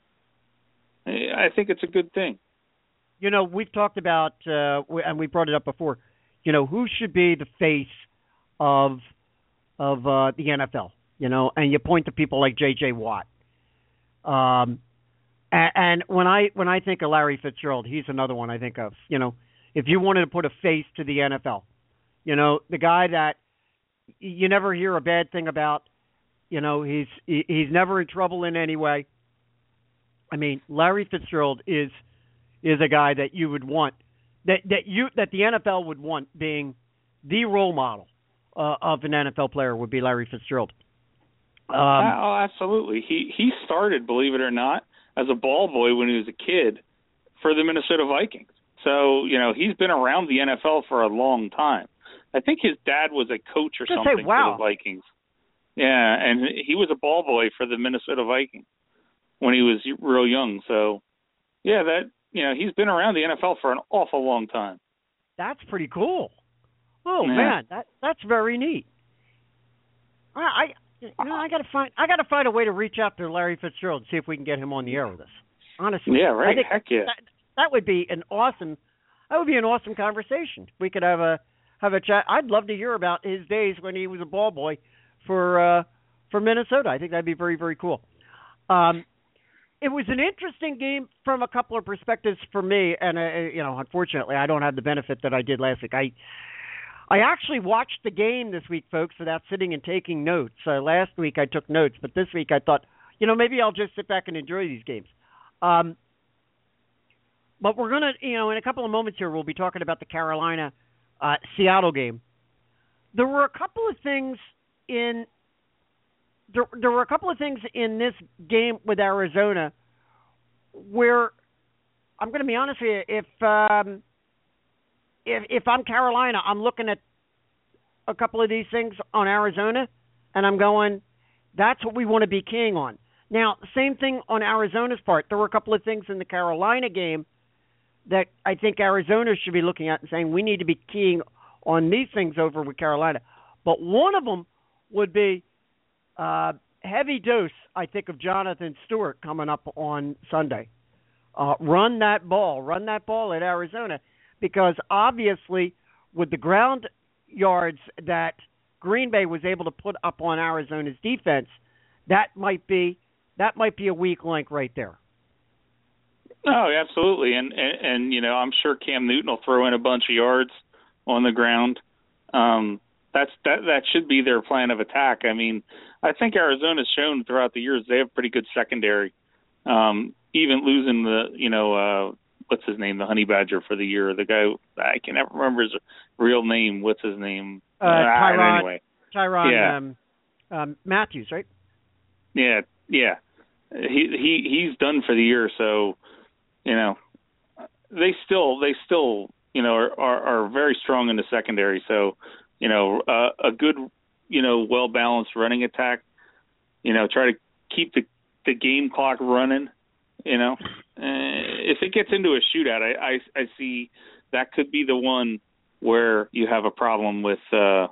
I think it's a good thing. You know, we've talked about, uh, and we brought it up before, you know, who should be the face of of uh, the N F L, you know, and you point to people like J J Watt. Um, and, and when I when I think of Larry Fitzgerald, he's another one I think of. You know, if you wanted to put a face to the N F L, you know, the guy that you never hear a bad thing about. You know, he's he's never in trouble in any way. I mean, Larry Fitzgerald is is a guy that you would want that that you that the N F L would want being the role model uh, of an N F L player would be Larry Fitzgerald. Um, oh, absolutely. He he started, believe it or not, as a ball boy when he was a kid for the Minnesota Vikings. So, you know, he's been around the N F L for a long time. I think his dad was a coach or something say, wow. for the Vikings. Yeah, and he was a ball boy for the Minnesota Vikings when he was real young. So, yeah, that you know, he's been around the N F L for an awful long time. That's pretty cool. Oh yeah. man, that that's very neat. I, I you know I gotta find I gotta find a way to reach out to Larry Fitzgerald and see if we can get him on the air with us. Honestly, yeah, right. I think Heck yeah, that, that would be an awesome. That would be an awesome conversation. We could have a have a chat. I'd love to hear about his days when he was a ball boy for uh, for Minnesota. I think that'd be very, very cool. Um, it was an interesting game from a couple of perspectives for me, and uh, you know, unfortunately, I don't have the benefit that I did last week. I I actually watched the game this week, folks, without sitting and taking notes. Uh, last week I took notes, but this week I thought, you know, maybe I'll just sit back and enjoy these games. Um, but we're gonna, you know, in a couple of moments here, we'll be talking about the Carolina uh, Seattle game. There were a couple of things. In there, there were a couple of things in this game with Arizona where I'm going to be honest with you. If um, if if I'm Carolina, I'm looking at a couple of these things on Arizona, and I'm going, that's what we want to be keying on. Now, same thing on Arizona's part. There were a couple of things in the Carolina game that I think Arizona should be looking at and saying we need to be keying on these things over with Carolina. But one of them would be uh, heavy dose, I think, of Jonathan Stewart coming up on Sunday. Uh, run that ball. Run that ball at Arizona because obviously with the ground yards that Green Bay was able to put up on Arizona's defense, that might be that might be a weak link right there. Oh, absolutely. And, and, and you know, I'm sure Cam Newton will throw in a bunch of yards on the ground. Um That's that. That should be their plan of attack. I mean, I think Arizona's shown throughout the years they have pretty good secondary. Um, even losing the, you know, uh, what's his name, the Honey Badger for the year, the guy, I can never remember his real name. What's his name? Uh, Tyrann, ah, anyway. Tyrann yeah. um, um, Matthews, right? Yeah, yeah. He he he's done for the year, so you know they still they still you know are are, are very strong in the secondary. So you know uh, a good you know well balanced running attack. You know try to keep the the game clock running. You know uh, if it gets into a shootout, I, I I see that could be the one where you have a problem with uh,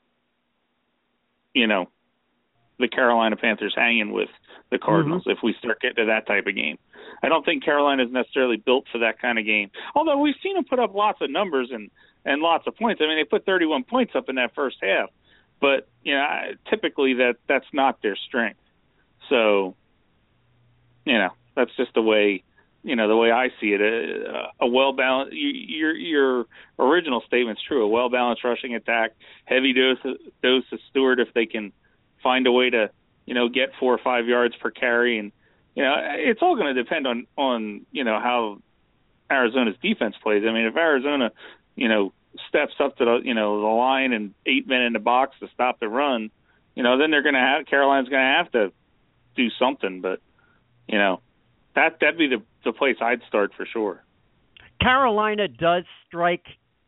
you know. the Carolina Panthers hanging with the Cardinals mm-hmm. if we start getting to that type of game. I don't think Carolina is necessarily built for that kind of game. Although we've seen them put up lots of numbers and, and lots of points. I mean, they put thirty-one points up in that first half. But, you know, typically that that's not their strength. So, you know, that's just the way, you know, the way I see it. A, a well-balanced, your your original statement's true. A well-balanced rushing attack, heavy dose, dose of Stewart if they can find a way to, you know, get four or five yards per carry. And, you know, it's all going to depend on, on, you know, how Arizona's defense plays. I mean, if Arizona, you know, steps up to the, you know, the line and eight men in the box to stop the run, you know, then they're going to have, Carolina's going to have to do something. But, you know, that, that'd be the, the place I'd start for sure. Carolina does strike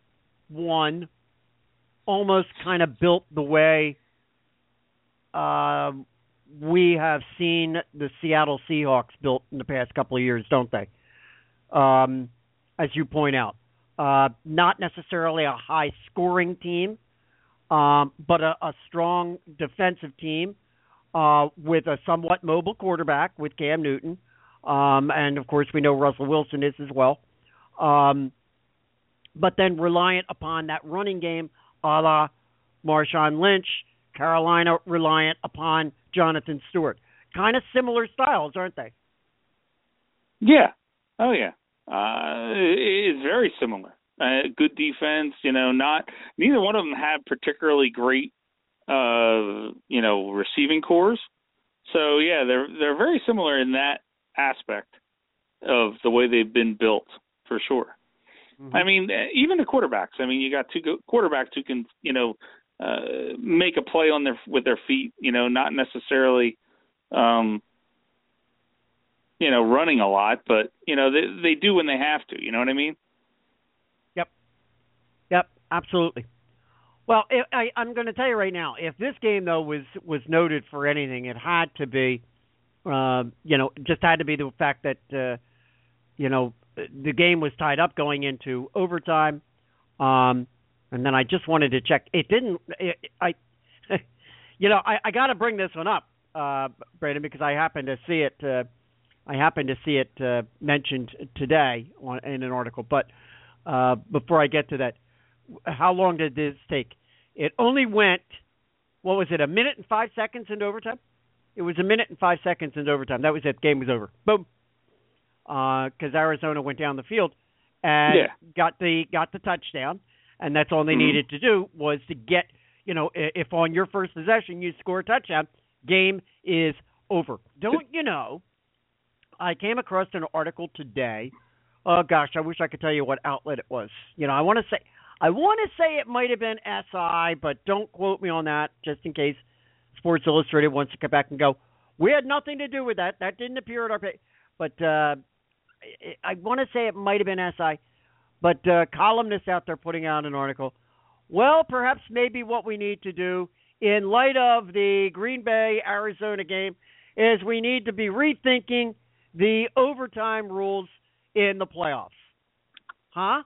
one almost kind of built the way uh, we have seen the Seattle Seahawks built in the past couple of years, don't they? Um, as you point out. Uh, not necessarily a high-scoring team, um, but a, a strong defensive team uh, with a somewhat mobile quarterback with Cam Newton. Um, and, of course, we know Russell Wilson is as well. Um, but then reliant upon that running game a la Marshawn Lynch, Carolina reliant upon Jonathan Stewart. Kind of similar styles, aren't they? Yeah. Oh, yeah. Uh, it is very similar. Uh, good defense, you know, not neither one of them had particularly great, uh, you know, receiving cores. So yeah, they're they're very similar in that aspect of the way they've been built, for sure. Mm-hmm. I mean, even the quarterbacks. I mean, you got two quarterbacks who can, you know, uh, make a play on their with their feet. You know, not necessarily. Um, you know, running a lot, but, you know, they they do when they have to. You know what I mean? Yep. Yep, absolutely. Well, if, I, I'm going to tell you right now, if this game, though, was, was noted for anything, it had to be, uh, you know, just had to be the fact that, uh, you know, the game was tied up going into overtime. Um, and then I just wanted to check. It didn't, it, I, you know, I, I got to bring this one up, uh, Brandon, because I happened to see it, uh, I happened to see it uh, mentioned today on, in an article. But uh, before I get to that, how long did this take? It only went, what was it, a minute and five seconds into overtime? It was a minute and five seconds into overtime. That was it. Game was over. Boom. Because uh, Arizona went down the field and yeah. got the got the touchdown, and that's all they mm-hmm. needed to do was to get, you know, if on your first possession you score a touchdown, game is over. Don't you know? I came across an article today. Oh gosh, I wish I could tell you what outlet it was. You know, I want to say, I want to say it might have been S I, but don't quote me on that, just in case Sports Illustrated wants to come back and go, we had nothing to do with that. That didn't appear at our page. But uh, I want to say it might have been S I. But uh, columnists out there putting out an article. Well, perhaps maybe what we need to do in light of the Green Bay Arizona game is we need to be rethinking the overtime rules in the playoffs. Huh?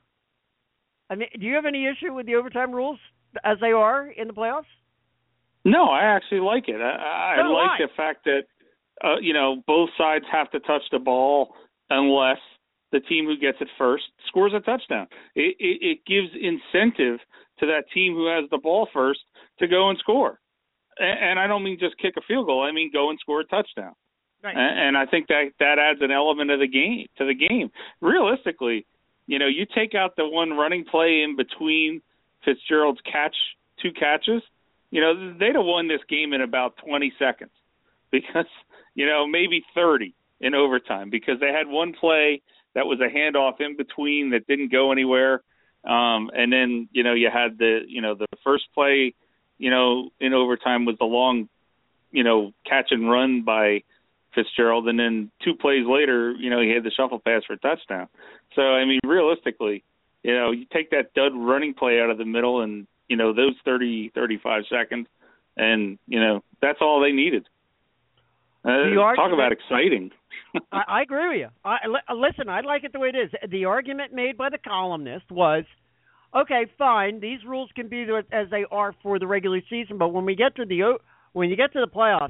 I mean, do you have any issue with the overtime rules as they are in the playoffs? No, I actually like it. I, I so like I. the fact that, uh, you know, both sides have to touch the ball unless the team who gets it first scores a touchdown. It, it, it gives incentive to that team who has the ball first to go and score. And, and I don't mean just kick a field goal. I mean go and score a touchdown. Right. And I think that that adds an element of the game to the game. Realistically, you know, you take out the one running play in between Fitzgerald's catch, two catches, you know, they'd have won this game in about twenty seconds because, you know, maybe thirty in overtime because they had one play that was a handoff in between that didn't go anywhere. Um, and then, you know, you had the, you know, the first play, you know, in overtime was the long, you know, catch and run by Fitzgerald. And then two plays later, you know, he had the shuffle pass for a touchdown. So, I mean, realistically, you know, you take that dud running play out of the middle and, you know, those thirty, thirty-five seconds, and, you know, that's all they needed. Uh, argument, talk about exciting. I, I agree with you. I, listen, I like it the way it is. The argument made by the columnist was, okay, fine, these rules can be as they are for the regular season, but when we get to the when you get to the playoffs,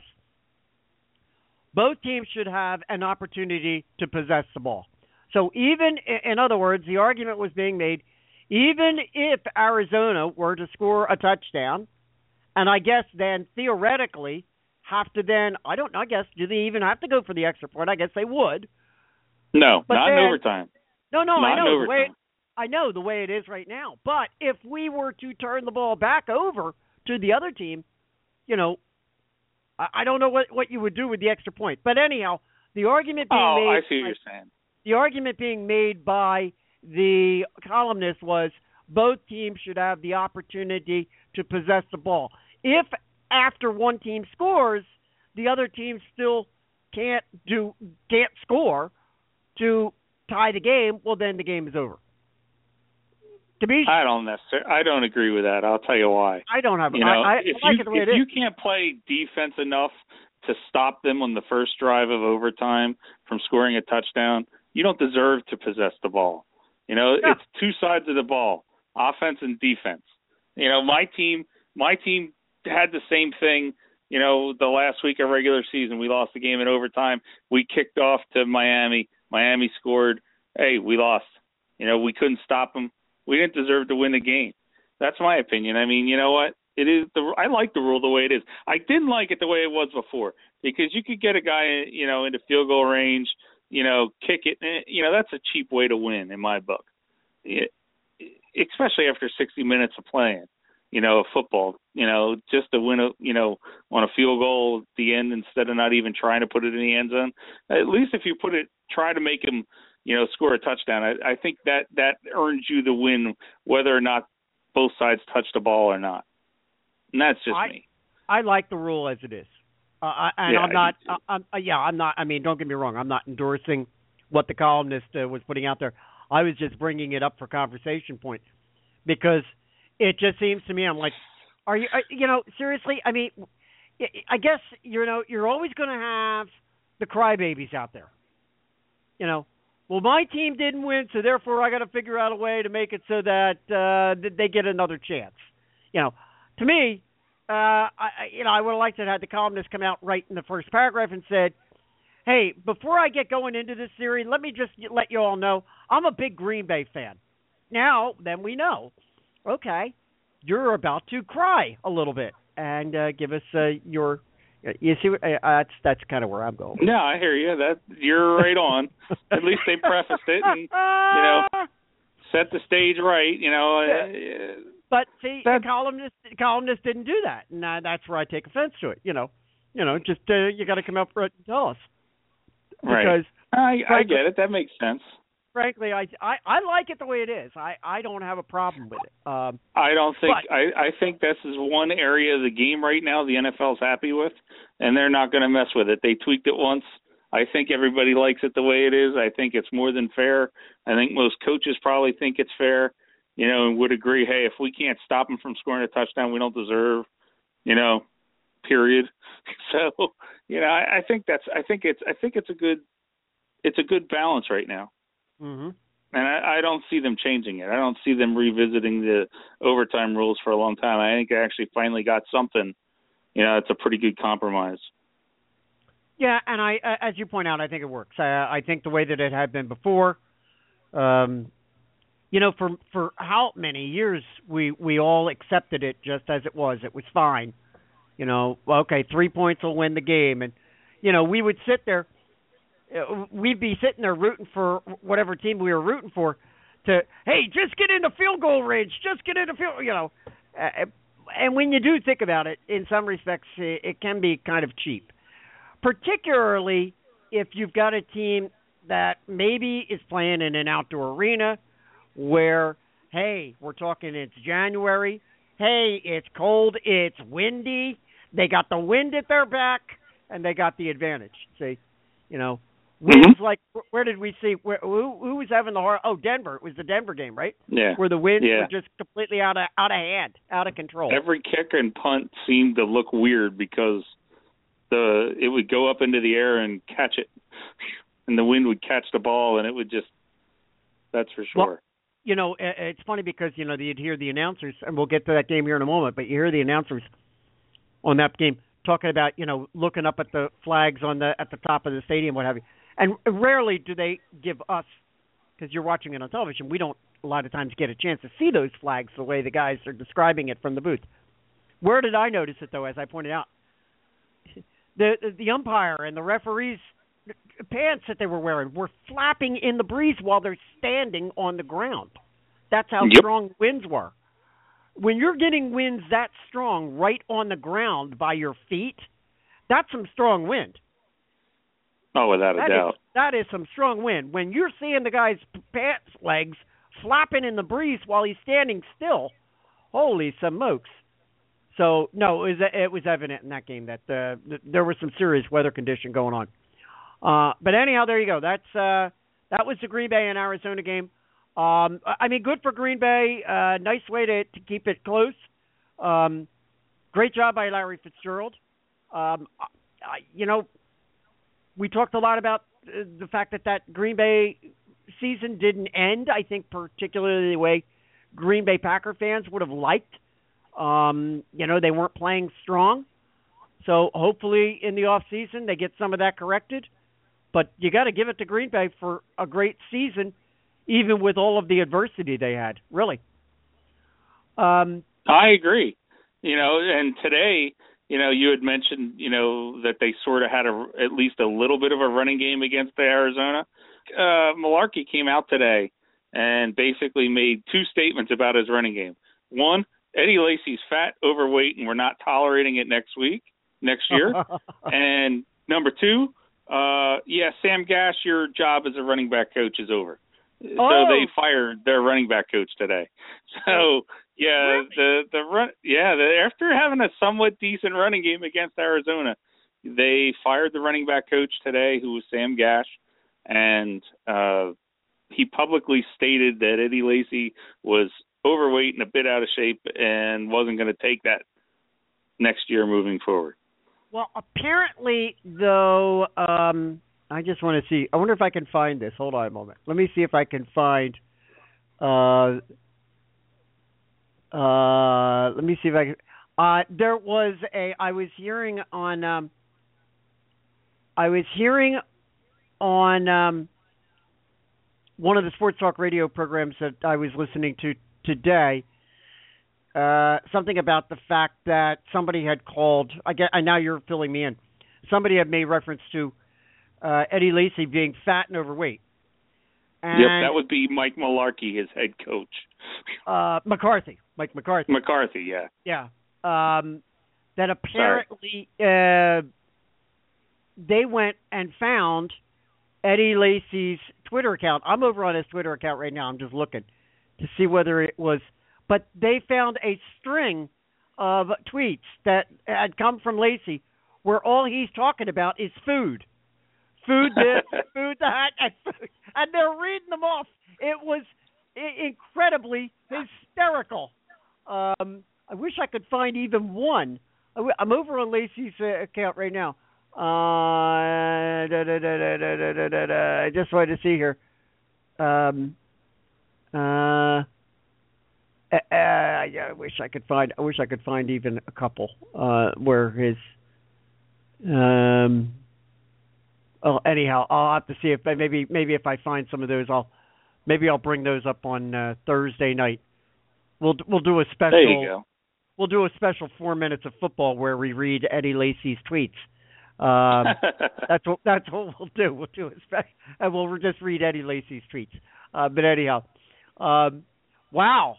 both teams should have an opportunity to possess the ball. So even, in other words, the argument was being made, even if Arizona were to score a touchdown, and I guess then theoretically have to then, I don't know, I guess, do they even have to go for the extra point? I guess they would. No, but not then, in overtime. No, no, not I know in the way. I know the way it is right now. But if we were to turn the ball back over to the other team, you know, I, I don't know what, what you would do with the extra point. But anyhow, the argument being oh, made. I see what you're saying. The argument being made by the columnist was both teams should have the opportunity to possess the ball. If after one team scores, the other team still can't do can't score to tie the game, well then the game is over. To be, I don't necessarily. I don't agree with that. I'll tell you why. I don't have. You know, I, I, if I like you, it the way if it is. you can't play defense enough to stop them on the first drive of overtime from scoring a touchdown, you don't deserve to possess the ball. You know, yeah. It's two sides of the ball, offense and defense. You know, my team, my team had the same thing. You know, the last week of regular season, we lost the game in overtime. We kicked off to Miami. Miami scored. Hey, we lost. You know, we couldn't stop them. We didn't deserve to win the game. That's my opinion. I mean, you know what? It is the I like the rule the way it is. I didn't like it the way it was before because you could get a guy, you know, into field goal range, you know, kick it. You know, that's a cheap way to win in my book, it, especially after sixty minutes of playing. You know, of football. You know, just to win a, you know, on a field goal at the end instead of not even trying to put it in the end zone. At least if you put it, try to make him, you know, score a touchdown. I, I think that that earns you the win, whether or not both sides touch the ball or not. And that's just I, me. I like the rule as it is. Uh, I, and yeah, I'm not, uh, I'm, uh, yeah, I'm not, I mean, don't get me wrong. I'm not endorsing what the columnist uh, was putting out there. I was just bringing it up for conversation point because it just seems to me, I'm like, are you, are, you know, seriously? I mean, I guess, you know, you're always going to have the crybabies out there. You know, well, my team didn't win, so therefore I got to figure out a way to make it so that uh, they get another chance. You know, to me, uh, I, you know, I would have liked to have had the columnist come out right in the first paragraph and said, hey, before I get going into this series, let me just let you all know I'm a big Green Bay fan. Now, then we know, okay, you're about to cry a little bit and uh, give us uh, your. You see, uh, that's that's kind of where I'm going. No, I hear you. That you're right on. At least they prefaced it and, you know, set the stage right. You know. Uh, but see, the columnist the columnist didn't do that, and uh, that's where I take offense to it. You know, you know, just uh, you got to come up front and tell us. Right. Because I, I get it. That makes sense. Frankly, I, I, I like it the way it is. I, I don't have a problem with it. Um, I don't think but, I, I think this is one area of the game right now the N F L is happy with, and they're not going to mess with it. They tweaked it once. I think everybody likes it the way it is. I think it's more than fair. I think most coaches probably think it's fair, you know, and would agree, hey, if we can't stop them from scoring a touchdown, we don't deserve, you know, period. So, you know, I, I think that's I think it's I think it's a good it's a good balance right now. Mm-hmm. And I, I don't see them changing it. I don't see them revisiting the overtime rules for a long time. I think they actually finally got something. You know, it's a pretty good compromise. Yeah, and I, as you point out, I think it works. I, I think the way that it had been before, um, you know, for for how many years we we all accepted it just as it was. It was fine. You know, okay, three points will win the game, and you know, we would sit there. We'd be sitting there rooting for whatever team we were rooting for to, hey, just get into field goal range, just get into field, you know. Uh, and when you do think about it, in some respects, it, it can be kind of cheap, particularly if you've got a team that maybe is playing in an outdoor arena where, hey, we're talking it's January, hey, it's cold, it's windy, they got the wind at their back, and they got the advantage. See, you know, winds mm-hmm. like, where did we see, where, who, who was having the hard, oh, Denver, it was the Denver game, right? Yeah. Where the winds yeah. were just completely out of out of hand, out of control. Every kick and punt seemed to look weird because the it would go up into the air and catch it, and the wind would catch the ball, and it would just, that's for sure. Well, you know, it's funny because, you know, you'd hear the announcers, and we'll get to that game here in a moment, but you hear the announcers on that game talking about, you know, looking up at the flags on the at the top of the stadium, what have you. And rarely do they give us, because you're watching it on television, we don't a lot of times get a chance to see those flags the way the guys are describing it from the booth. Where did I notice it, though, as I pointed out? The the umpire and the referees' pants that they were wearing were flapping in the breeze while they're standing on the ground. That's how yep. strong winds were. When you're getting winds that strong right on the ground by your feet, that's some strong wind. Oh, without a that doubt. Is, that is some strong wind. When you're seeing the guy's pants legs flapping in the breeze while he's standing still, holy smokes. So, no, it was, it was evident in that game that uh, there was some serious weather condition going on. Uh, but anyhow, there you go. That's uh, that was the Green Bay and Arizona game. Um, I mean, good for Green Bay. Uh, nice way to, to keep it close. Um, great job by Larry Fitzgerald. Um, I, you know, we talked a lot about the fact that that Green Bay season didn't end, I think, particularly the way Green Bay Packer fans would have liked. Um, you know, they weren't playing strong. So hopefully in the off season they get some of that corrected. But you got to give it to Green Bay for a great season, even with all of the adversity they had, really. Um, I agree. You know, and today, you know, you had mentioned, you know, that they sort of had a, at least a little bit of a running game against the Arizona. Uh, Mularkey came out today and basically made two statements about his running game. One, Eddie Lacy's fat, overweight, and we're not tolerating it next week, next year. And number two, uh, yeah, Sam Gash, your job as a running back coach is over. Oh. So they fired their running back coach today. So yeah, really? the the run, yeah, the, after having a somewhat decent running game against Arizona, they fired the running back coach today, who was Sam Gash, and uh, he publicly stated that Eddie Lacy was overweight and a bit out of shape and wasn't going to take that next year moving forward. Well, apparently, though, um, I just want to see. I wonder if I can find this. Hold on a moment. Let me see if I can find. Uh, uh, let me see if I can. Uh, there was a. I was hearing on. Um, I was hearing on um, one of the Sports Talk radio programs that I was listening to today. Uh, something about the fact that somebody had called. I get. I now you're filling me in. Somebody had made reference to uh, Eddie Lacy being fat and overweight. And, yep, that would be Mike Mularkey, his head coach. uh, McCarthy, Mike McCarthy. McCarthy, yeah. Yeah. Um, that apparently uh, they went and found Eddie Lacy's Twitter account. I'm over on his Twitter account right now. I'm just looking to see whether it was. But they found a string of tweets that had come from Lacy where all he's talking about is food. Food this, food that, and, food, and they're reading them off. It was I- incredibly hysterical. Um, I wish I could find even one. I w- I'm over on Lacy's uh, account right now. Uh, da, da, da, da, da, da, da, da. I just wanted to see here. Um, uh, Uh, uh, yeah, I wish I could find. I wish I could find even a couple uh, where his. Um. Oh, anyhow, I'll have to see if maybe maybe if I find some of those, I'll maybe I'll bring those up on uh, Thursday night. We'll we'll do a special. There you go. We'll do a special four minutes of football where we read Eddie Lacy's tweets. Um, that's what that's what we'll do. We'll do a special, and we'll just read Eddie Lacy's tweets. Uh, but anyhow, um, wow.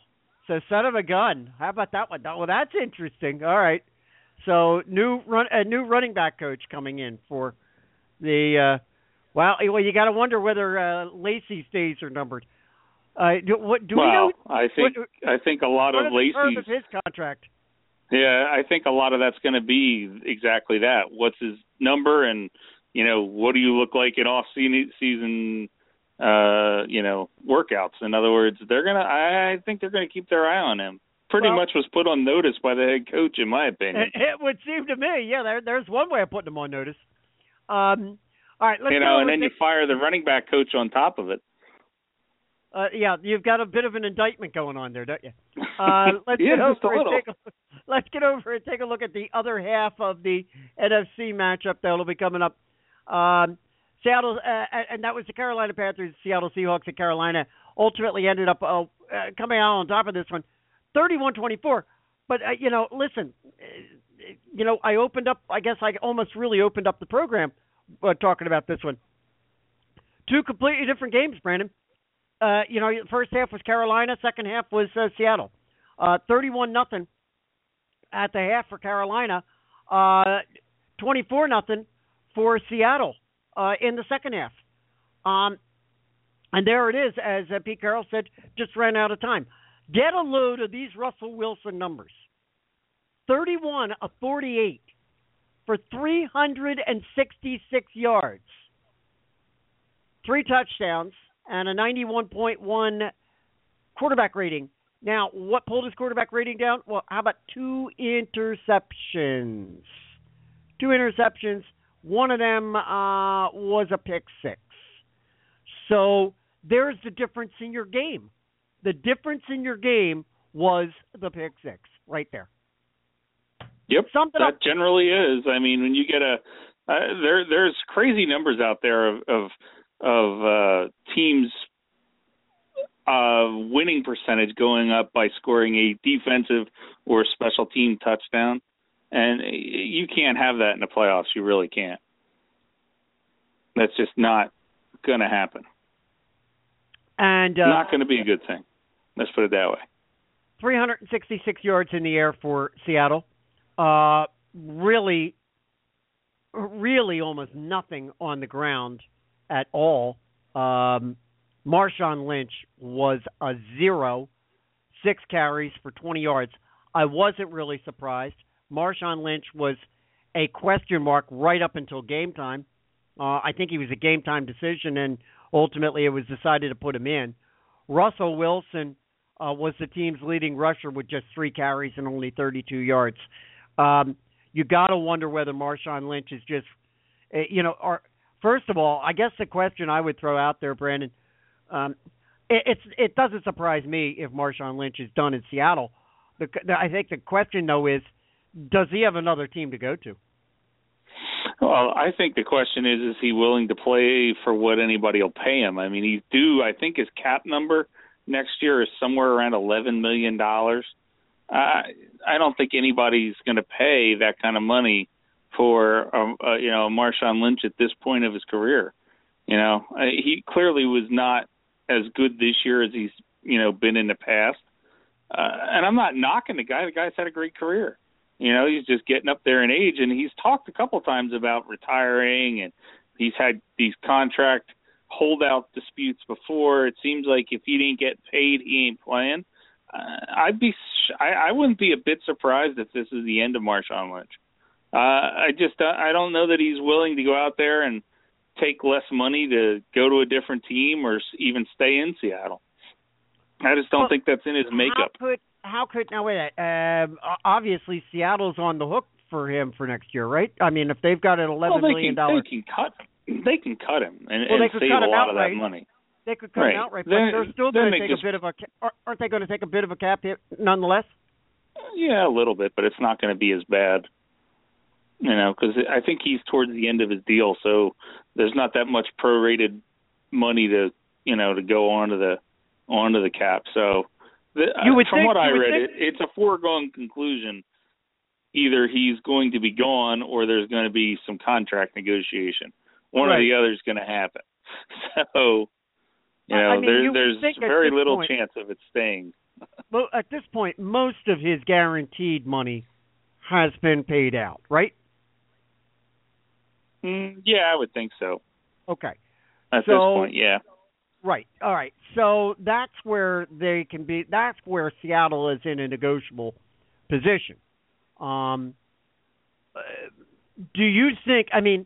So son of a gun. How about that one? Well, that's interesting. All right. So new run a new running back coach coming in for the. Uh, well, well, you got to wonder whether uh, Lacey's days are numbered. Uh, do, what, do well, we know? I think what, I think a lot what of Lacey's terms of Lacey's his contract. Yeah, I think a lot of that's going to be exactly that. What's his number, and you know, what do you look like in off season, uh, you know, workouts? In other words, they're gonna. I think they're going to keep their eye on him. Pretty well, much was put on notice by the head coach, in my opinion. It, it would seem to me, yeah. There, there's one way of putting him on notice. Um, all right, let's you know, and then you fire the running back coach on top of it. Uh, yeah, you've got a bit of an indictment going on there, don't you? Uh, let's yeah, get just over a and little. take a, let's get over and take a look at the other half of the N F C matchup that'll be coming up. Um, Seattle, uh, and that was the Carolina Panthers, Seattle Seahawks, and Carolina ultimately ended up uh, uh, coming out on top of this one, thirty-one twenty-four. But uh, you know, listen, uh, you know, I opened up. I guess I almost really opened up the program uh, talking about this one. Two completely different games, Brandon. Uh, you know, the first half was Carolina, second half was uh, Seattle. Uh, thirty-one nothing at the half for Carolina, uh, twenty-four nothing for Seattle uh, in the second half. Um, and there it is, as uh, Pete Carroll said, just ran out of time. Get a load of these Russell Wilson numbers. thirty-one of forty-eight for three hundred sixty-six yards, three touchdowns, and a ninety-one point one quarterback rating. Now, what pulled his quarterback rating down? Well, how about two interceptions? Two interceptions. One of them uh, was a pick six. So there's the difference in your game. The difference in your game was the pick six right there. Yep, Something that up. generally is. I mean, when you get a uh, there, there's crazy numbers out there of of, of uh, teams uh, winning percentage going up by scoring a defensive or special team touchdown, and you can't have that in the playoffs. You really can't. That's just not going to happen. And uh, not going to be a good thing. Let's put it that way. three hundred sixty-six yards in the air for Seattle. Uh, really, really almost nothing on the ground at all. Um, Marshawn Lynch was a zero, six carries for twenty yards. I wasn't really surprised. Marshawn Lynch was a question mark right up until game time. Uh, I think he was a game time decision, and ultimately it was decided to put him in. Russell Wilson uh, was the team's leading rusher with just three carries and only thirty-two yards. Um, you got to wonder whether Marshawn Lynch is just, uh, you know, or first of all, I guess the question I would throw out there, Brandon, um, it, it's it doesn't surprise me if Marshawn Lynch is done in Seattle. The, the, I think the question though is, does he have another team to go to? Well, I think the question is, is he willing to play for what anybody will pay him? I mean, he's due, I think his cap number next year is somewhere around eleven million dollars. Uh, I don't think anybody's going to pay that kind of money for, um, uh, you know, Marshawn Lynch at this point of his career. You know, uh, he clearly was not as good this year as he's, you know, been in the past. Uh, and I'm not knocking the guy. The guy's had a great career. You know, he's just getting up there in age, and he's talked a couple times about retiring, and he's had these contract holdout disputes before. It seems like if he didn't get paid, he ain't playing. Uh, I'd be, I, I wouldn't be a bit surprised if this is the end of Marshawn Lynch. Uh, I just, uh, I don't know that he's willing to go out there and take less money to go to a different team or even stay in Seattle. I just don't well, think that's in his makeup. How could, how could now wait? Um, obviously, Seattle's on the hook for him for next year, right? I mean, if they've got an eleven well, million can, dollars, they can cut, they can cut him and, well, and save a lot of outright. that money. They could cut right. him outright, but then, they're still going to take just, a bit of a. Aren't they going to take a bit of a cap hit nonetheless? Yeah, a little bit, but it's not going to be as bad. You know, because I think he's towards the end of his deal, so there's not that much prorated money to, you know, to go onto the onto the cap. So, the, you would from think, what I read, think... it, it's a foregone conclusion. Either he's going to be gone, or there's going to be some contract negotiation. One right. or the other is going to happen. So, you know, I mean, there, you there's very little point, chance of it staying. Well, at this point, most of his guaranteed money has been paid out, right? Mm, yeah, I would think so. Okay. At so, this point, yeah. Right. All right. So that's where they can be. That's where Seattle is in a negotiable position. Um, uh, do you think? I mean,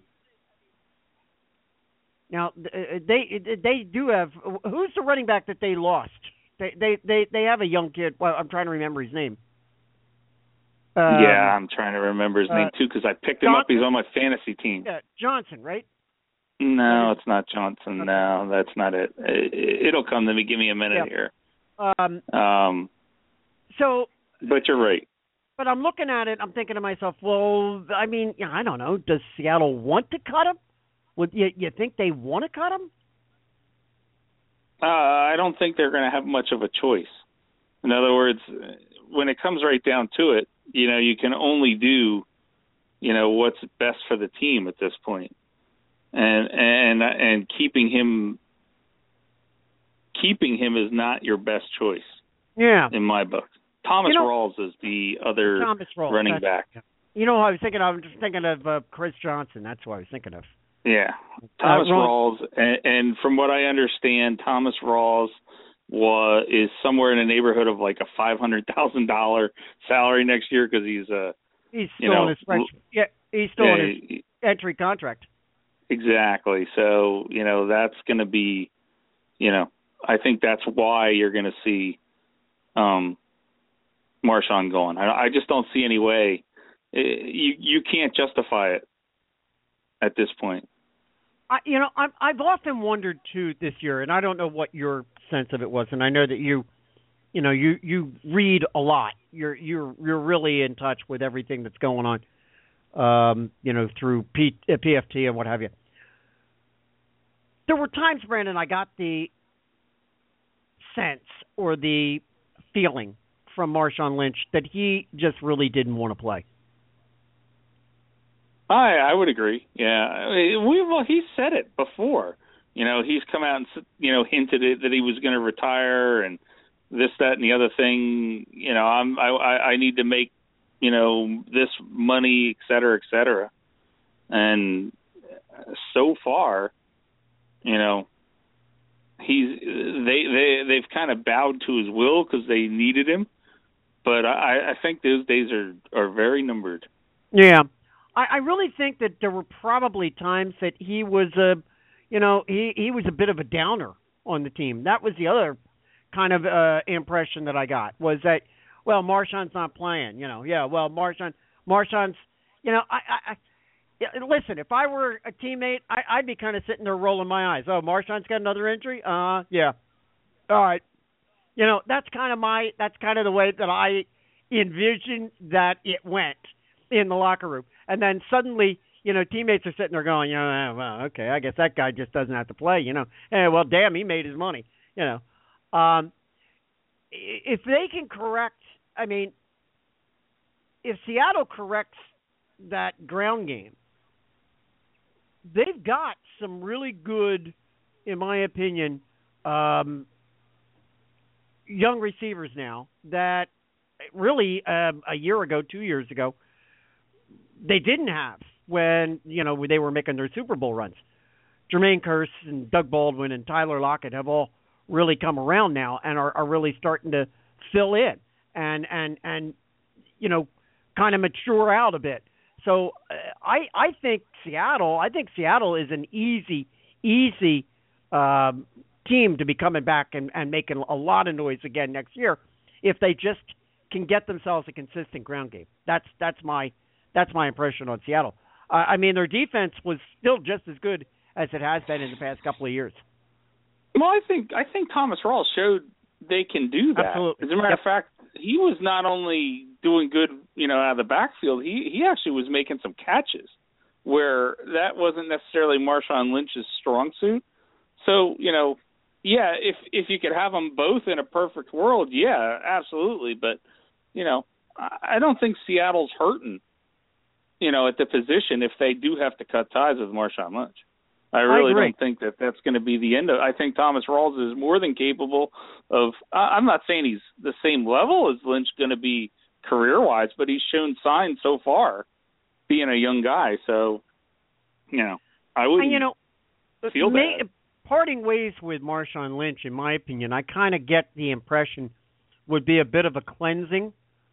now they they do have. Who's the running back that they lost? They they they, they have a young kid. Well, I'm trying to remember his name. Um, yeah, I'm trying to remember his uh, name too because I picked him Johnson? up. He's on my fantasy team. Yeah, Johnson, right? No, it's not Johnson. Okay. No, that's not it. it. It'll come to me. Give me a minute yeah. here. Um. Um. So. But you're right. But I'm looking at it. I'm thinking to myself, well, I mean, you know, I don't know. Does Seattle want to cut him? Would you, you think they want to cut him? Uh, I don't think they're going to have much of a choice. In other words, when it comes right down to it, you know, you can only do, you know, what's best for the team at this point. And and and keeping him keeping him is not your best choice. Yeah. In my book. Thomas you know, Rawls is the other Rawls, running back. You know, I was thinking. I was just thinking of uh, Chris Johnson. That's what I was thinking of. Yeah, Thomas uh, Rawls, and, and from what I understand, Thomas Rawls was is somewhere in the neighborhood of like a five hundred thousand dollar salary next year because he's a he's you still know, on his fresh, yeah he's still yeah, on his entry contract. Exactly. So you know that's going to be, you know, I think that's why you're going to see. Um, Marshawn going. I, I just don't see any way. You you can't justify it at this point. I, you know, I've I've often wondered too this year, and I don't know what your sense of it was, and I know that you, you know, you, you read a lot. You're you're you're really in touch with everything that's going on, um, you know, through P, uh, P F T and what have you. There were times, Brandon, I got the sense or the feeling from Marshawn Lynch that he just really didn't want to play. I I would agree. Yeah, we well he said it before. You know, he's come out and you know hinted it, that he was going to retire and this, that, and the other thing. You know, I'm I I need to make you know this money, et cetera, et cetera. And so far, you know, he's they they they've kind of bowed to his will because they needed him. But I, I think those days are, are very numbered. Yeah. I, I really think that there were probably times that he was a, you know, he, he was a bit of a downer on the team. That was the other kind of uh, impression that I got was that, well, Marshawn's not playing. You know, yeah, well, Marshawn, Marshawn's, you know, I, I, I yeah, listen, if I were a teammate, I, I'd be kind of sitting there rolling my eyes. Oh, Marshawn's got another injury? Uh, yeah. All right. You know, that's kind of my, that's kind of the way that I envisioned that it went in the locker room. And then suddenly, you know, teammates are sitting there going, you know, well, okay, I guess that guy just doesn't have to play, you know. Eh, well, damn, he made his money, you know. Um, if they can correct, I mean, if Seattle corrects that ground game, they've got some really good, in my opinion, um, young receivers now that really um, a year ago, two years ago, they didn't have when, you know, they were making their Super Bowl runs. Jermaine Kearse and Doug Baldwin and Tyler Lockett have all really come around now and are, are really starting to fill in and, and, and, you know, kind of mature out a bit. So uh, I, I think Seattle, I think Seattle is an easy, easy um, team to be coming back and, and making a lot of noise again next year if they just can get themselves a consistent ground game. That's that's my that's my impression on Seattle. Uh, I mean, their defense was still just as good as it has been in the past couple of years. Well, I think I think Thomas Rawls showed they can do that. Absolutely. As a matter yep. of fact, he was not only doing good, you know, out of the backfield, he he actually was making some catches where that wasn't necessarily Marshawn Lynch's strong suit. So, you know, yeah, if if you could have them both in a perfect world, yeah, absolutely. But, you know, I don't think Seattle's hurting, you know, at the position if they do have to cut ties with Marshawn Lynch. I really I don't think that that's going to be the end of it. I think Thomas Rawls is more than capable of – I'm not saying he's the same level as Lynch going to be career-wise, but he's shown signs so far being a young guy. So, you know, I wouldn't you know, feel may, bad. Parting ways with Marshawn Lynch, in my opinion, I kind of get the impression would be a bit of a cleansing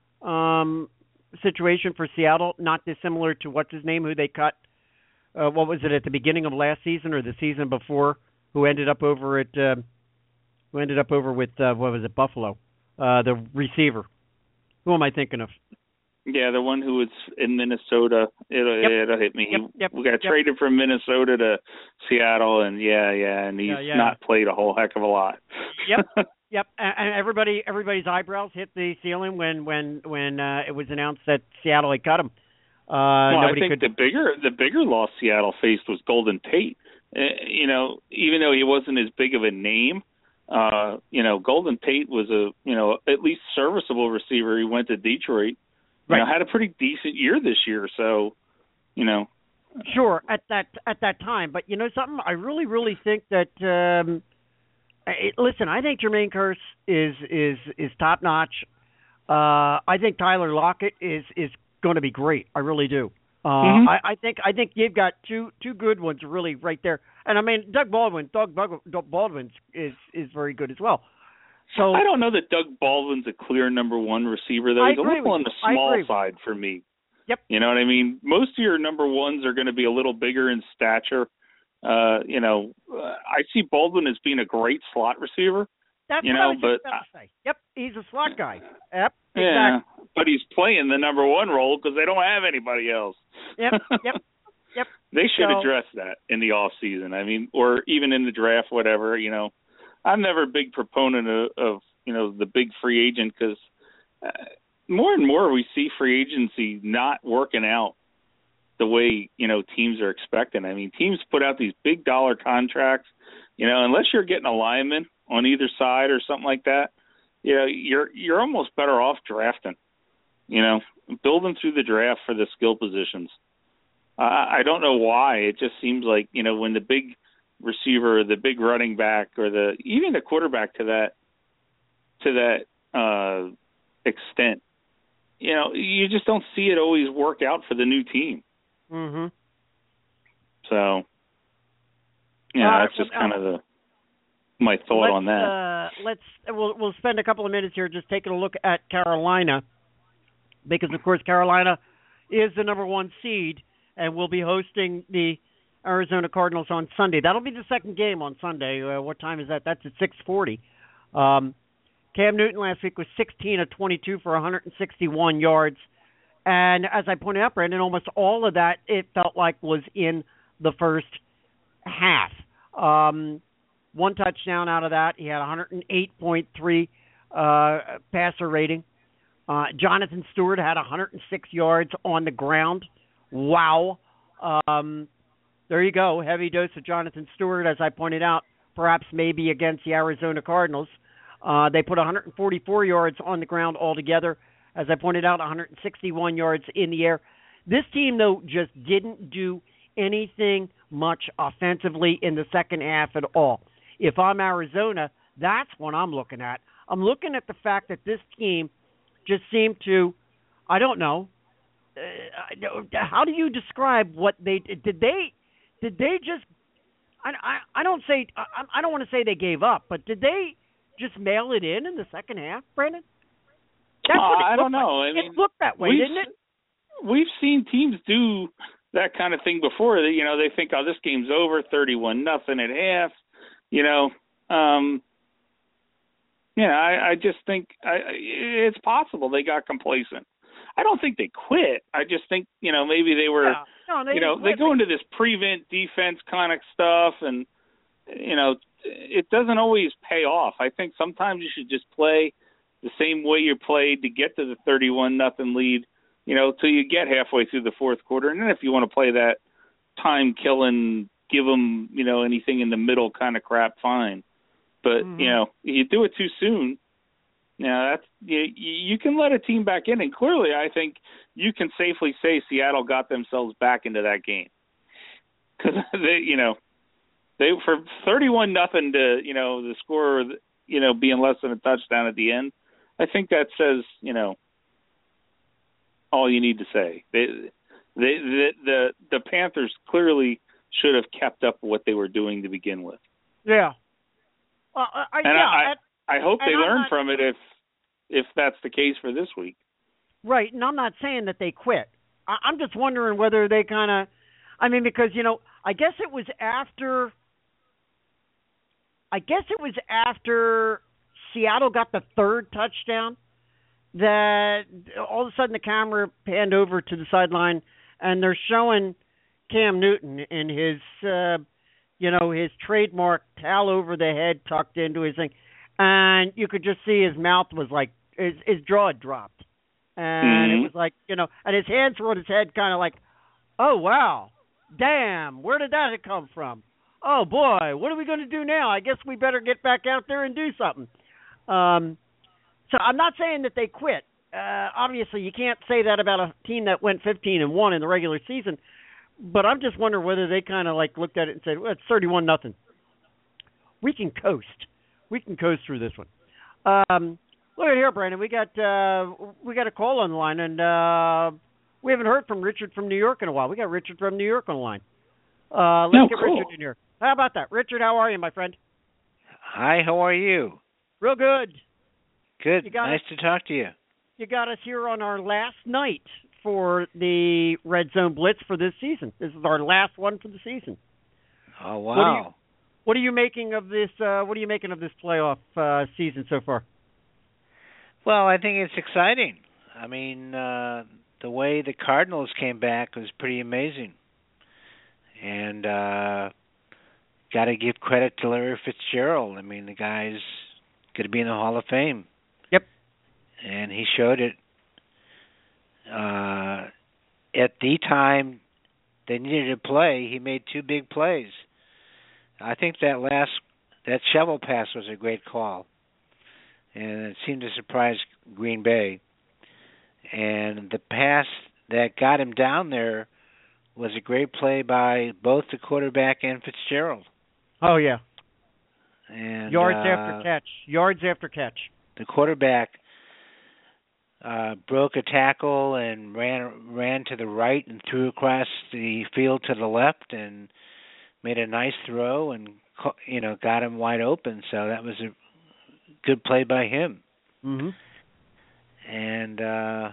um, situation for Seattle, not dissimilar to what's his name, who they cut. Uh, what was it at the beginning of last season or the season before? Who ended up over at? Uh, who ended up over with uh, what was it? Buffalo, uh, the receiver. Who am I thinking of? Yeah, the one who was in Minnesota. It'll, yep. it'll hit me. Yep, yep, we got yep. traded from Minnesota to Seattle, and yeah, yeah, and he's yeah, yeah. not played a whole heck of a lot. Yep, yep. And everybody, everybody's eyebrows hit the ceiling when when when uh, it was announced that Seattle had cut him. Uh, well, nobody I think could... the bigger the bigger loss Seattle faced was Golden Tate. Uh, you know, even though he wasn't as big of a name, uh, you know, Golden Tate was a you know at least serviceable receiver. He went to Detroit. Right. You know, had a pretty decent year this year. So, you know, sure at that at that time. But you know something, I really really think that. Um, it, listen, I think Jermaine Kearse is is is top notch. Uh, I think Tyler Lockett is is going to be great. I really do. Uh, mm-hmm. I, I think I think you've got two two good ones really right there. And I mean, Doug Baldwin, Doug, Doug Baldwin is is very good as well. So I don't know that Doug Baldwin's a clear number one receiver though. I He's a agree little with on the you. small side for me. Yep. You know what I mean? Most of your number ones are going to be a little bigger in stature. Uh, you know, uh, I see Baldwin as being a great slot receiver. That's you what know, I was just but about to say. Yep, he's a slot guy. Yep, yeah, exactly. but he's playing the number one role because they don't have anybody else. Yep, yep, yep. They should so, address that in the off season. I mean, or even in the draft, whatever. You know, I'm never a big proponent of, of you know the big free agent because uh, more and more we see free agency not working out the way you know teams are expecting. I mean, teams put out these big dollar contracts. You know, unless you're getting a lineman on either side or something like that, you know, you're you're almost better off drafting. You know, building through the draft for the skill positions. Uh, I don't know why. It just seems like you know when the big receiver, or the big running back, or the even the quarterback to that to that uh, extent, you know, you just don't see it always work out for the new team. Mm-hmm. So. Yeah, uh, that's just uh, kind of the my thought on that. Uh, let's we'll we'll spend a couple of minutes here just taking a look at Carolina, because of course Carolina is the number one seed and will be hosting the Arizona Cardinals on Sunday. That'll be the second game on Sunday. Uh, what time is that? That's at six forty. Um, Cam Newton last week was sixteen of twenty-two for one hundred sixty-one yards, and as I pointed out, Brandon, almost all of that it felt like was in the first half. Um, one touchdown out of that. He had one hundred eight point three uh, passer rating. Uh, Jonathan Stewart had one hundred six yards on the ground. Wow. Um, there you go. Heavy dose of Jonathan Stewart, as I pointed out, perhaps maybe against the Arizona Cardinals. Uh, they put one hundred forty-four yards on the ground altogether. As I pointed out, one hundred sixty-one yards in the air. This team, though, just didn't do anything much offensively in the second half at all. If I'm Arizona, that's what I'm looking at. I'm looking at the fact that this team just seemed to, I don't know, uh, how do you describe what they did? Did they, did they just, I, I, I don't say, I, I don't want to say they gave up, but did they just mail it in in the second half, Brandon? That's uh, what it I don't know. Like. I mean, it looked that way, didn't it? We've seen teams do that kind of thing before. That you know they think, oh, this game's over, thirty-one nothing at half. You know, um, yeah, I, I just think I, it's possible they got complacent. I don't think they quit. I just think you know maybe they were, yeah. no, they you know, they go into this prevent defense kind of stuff, and you know, it doesn't always pay off. I think sometimes you should just play the same way you played to get to the thirty-one nothing lead. You know, till you get halfway through the fourth quarter. And then if you want to play that time-killing, give them, you know, anything in the middle kind of crap, fine. But, mm-hmm. you know, you do it too soon, you know, that's, you, you can let a team back in. And clearly, I think you can safely say Seattle got themselves back into that game. Because, they, you know, They for thirty-one nothing to you know the score you know being less than a touchdown at the end. I think that says you know all you need to say. They, they the the the Panthers clearly should have kept up what they were doing to begin with. Yeah. Well, I, I, and yeah, I, and, I hope they and learn not, from it if if that's the case for this week. Right, and I'm not saying that they quit. I, I'm just wondering whether they kind of, I mean, because, you know, I guess it was after, I guess it was after Seattle got the third touchdown that all of a sudden the camera panned over to the sideline and they're showing Cam Newton in his, uh, you know, his trademark towel over the head tucked into his thing. And you could just see his mouth was like, his, his jaw had dropped. And mm-hmm. it was like, you know, and his hands were on his head kind of like, oh, wow, damn, where did that come from? Oh, boy, what are we going to do now? I guess we better get back out there and do something. Um, so I'm not saying that they quit. Uh, obviously, you can't say that about a team that went fifteen and one in the regular season. But I'm just wondering whether they kind of like looked at it and said, well, it's thirty-one nothing. We can coast. We can coast through this one. Um, look at here, Brandon. We got uh, we got a call on the line, and uh, we haven't heard from Richard from New York in a while. We got Richard from New York on the line. Uh, let's oh, get cool. Richard in here. How about that? Richard, how are you, my friend? Hi, how are you? Real good. Good. us, Nice to talk to you. You got us here on our last night for the Red Zone Blitz for this season. This is our last one for the season. Oh, wow. What are you, what are you making of this uh, what are you making of this playoff uh, season so far? Well, I think it's exciting. I mean, uh, the way the Cardinals came back was pretty amazing. And uh, got to give credit to Larry Fitzgerald. I mean, the guy's going to be in the Hall of Fame. Yep. And he showed it. Uh, at the time they needed to play, he made two big plays. I think that last that shovel pass was a great call, and it seemed to surprise Green Bay. And the pass that got him down there was a great play by both the quarterback and Fitzgerald. Oh yeah, and yards uh, after catch, yards after catch. The quarterback Uh, broke a tackle and ran ran to the right and threw across the field to the left and made a nice throw and you know got him wide open. So that was a good play by him. Mm-hmm. And uh,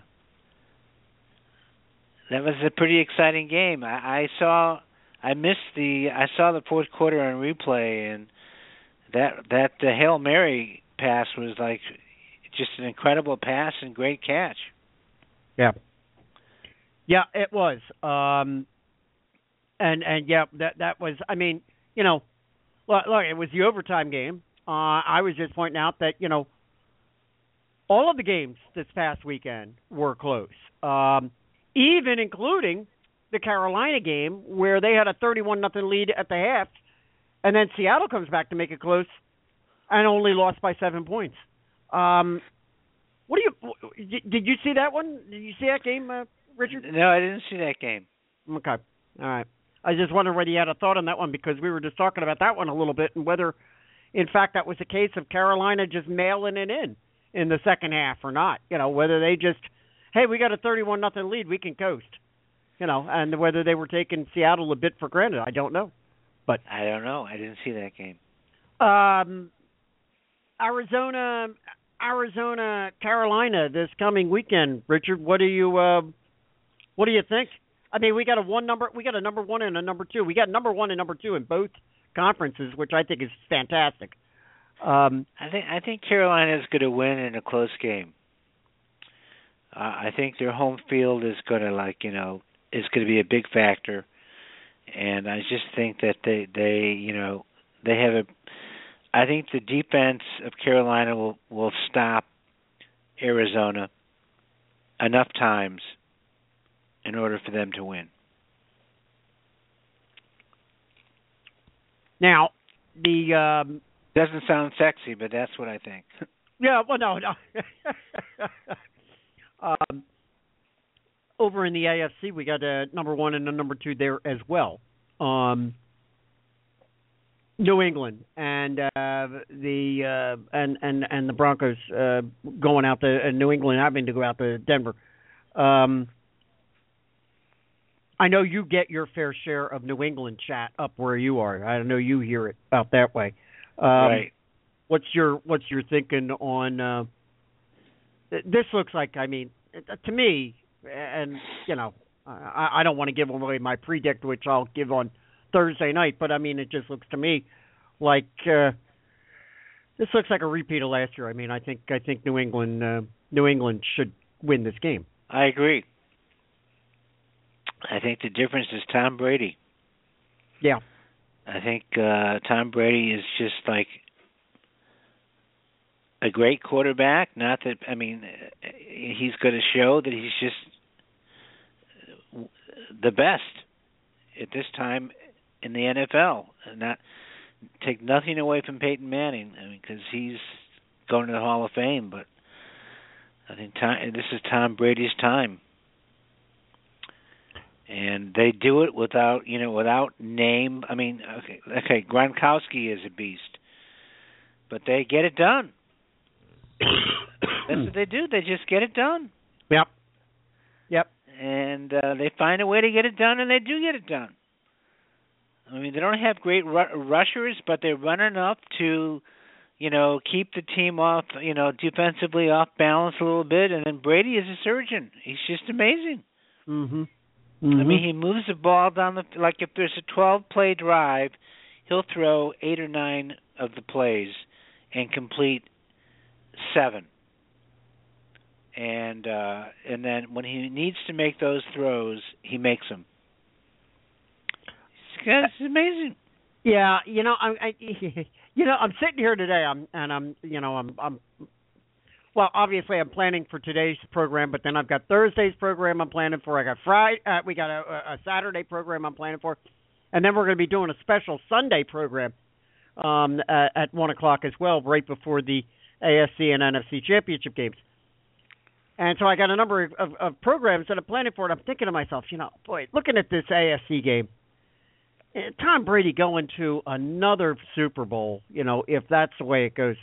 that was a pretty exciting game. I, I saw I missed the I saw the fourth quarter on replay, and that that the Hail Mary pass was like just an incredible pass and great catch. Yeah. Yeah, it was. Um, and, and yeah, that that was, I mean, you know, look, look it was the overtime game. Uh, I was just pointing out that, you know, all of the games this past weekend were close, um, even including the Carolina game where they had a thirty-one nothing lead at the half, and then Seattle comes back to make it close and only lost by seven points. Um, what do you? Did you see that one? Did you see that game, uh, Richard? No, I didn't see that game. Okay, all right. I just wondered whether you had a thought on that one because we were just talking about that one a little bit and whether, in fact, that was a case of Carolina just mailing it in in the second half or not. You know, whether they just, hey, we got a thirty-one nothing lead, we can coast. You know, and whether they were taking Seattle a bit for granted, I don't know. But I don't know. I didn't see that game. Um, Arizona. Arizona, Carolina this coming weekend, Richard. What do you uh, what do you think? I mean, we got a one number, we got a number one and a number two. We got number one and number two in both conferences, which I think is fantastic. Um, I think I think Carolina is going to win in a close game. Uh, I think their home field is going to like you know is going to be a big factor, and I just think that they they you know they have a. I think the defense of Carolina will, will stop Arizona enough times in order for them to win. Now, the um, doesn't sound sexy, but that's what I think. Yeah, well, no, no. um, over in the A F C, we got a number one and a number two there as well. Um, New England and uh, the uh, and and and the Broncos uh, going out to uh, New England, having to go out to Denver. Um, I know you get your fair share of New England chat up where you are. I know you hear it out that way. Um, right. What's your what's your thinking on? Uh, this looks like, I mean, to me, and you know, I, I don't want to give away my predict, which I'll give on Thursday night, but I mean, it just looks to me like uh, this looks like a repeat of last year. I mean, I think I think New England uh, New England should win this game. I agree. I think the difference is Tom Brady. Yeah. I think uh, Tom Brady is just like a great quarterback. Not that, I mean, he's going to show that he's just the best at this time in the N F L. And not take nothing away from Peyton Manning, I mean, because he's going to the Hall of Fame. But I think Tom, this is Tom Brady's time. And they do it without, you know, without name. I mean, okay, okay, Gronkowski is a beast, but they get it done. That's what they do. They just get it done. Yep. Yep. And uh, they find a way to get it done, and they do get it done. I mean, they don't have great ru- rushers, but they run enough to, you know, keep the team off, you know, defensively off balance a little bit. And then Brady is a surgeon. He's just amazing. Mm-hmm. Mm-hmm. I mean, he moves the ball down the, like if there's a twelve-play drive, he'll throw eight or nine of the plays and complete seven. And uh, and then when he needs to make those throws, he makes them. It's amazing. Yeah, you know, I, I you know, I'm sitting here today. I'm and I'm, you know, I'm, I'm. Well, obviously, I'm planning for today's program, but then I've got Thursday's program I'm planning for. I got Friday. Uh, we got a, a Saturday program I'm planning for, and then we're going to be doing a special Sunday program um, at, at one o'clock as well, right before the A F C and N F C championship games. And so I got a number of, of, of programs that I'm planning for, and I'm thinking to myself, you know, boy, looking at this A F C game, Tom Brady going to another Super Bowl, you know, if that's the way it goes.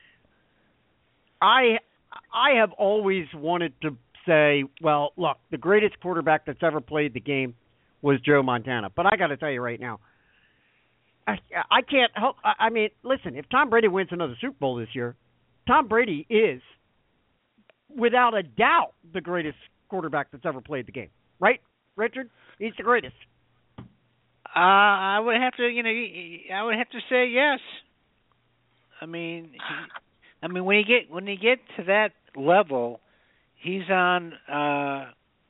I I have always wanted to say, well, look, the greatest quarterback that's ever played the game was Joe Montana. But I got to tell you right now, I, I can't help. I, I mean, listen, if Tom Brady wins another Super Bowl this year, Tom Brady is, without a doubt, the greatest quarterback that's ever played the game. Right, Richard? He's the greatest. Uh, I would have to, you know, I would have to say yes. I mean, he, I mean, when you get when you get to that level, he's on uh,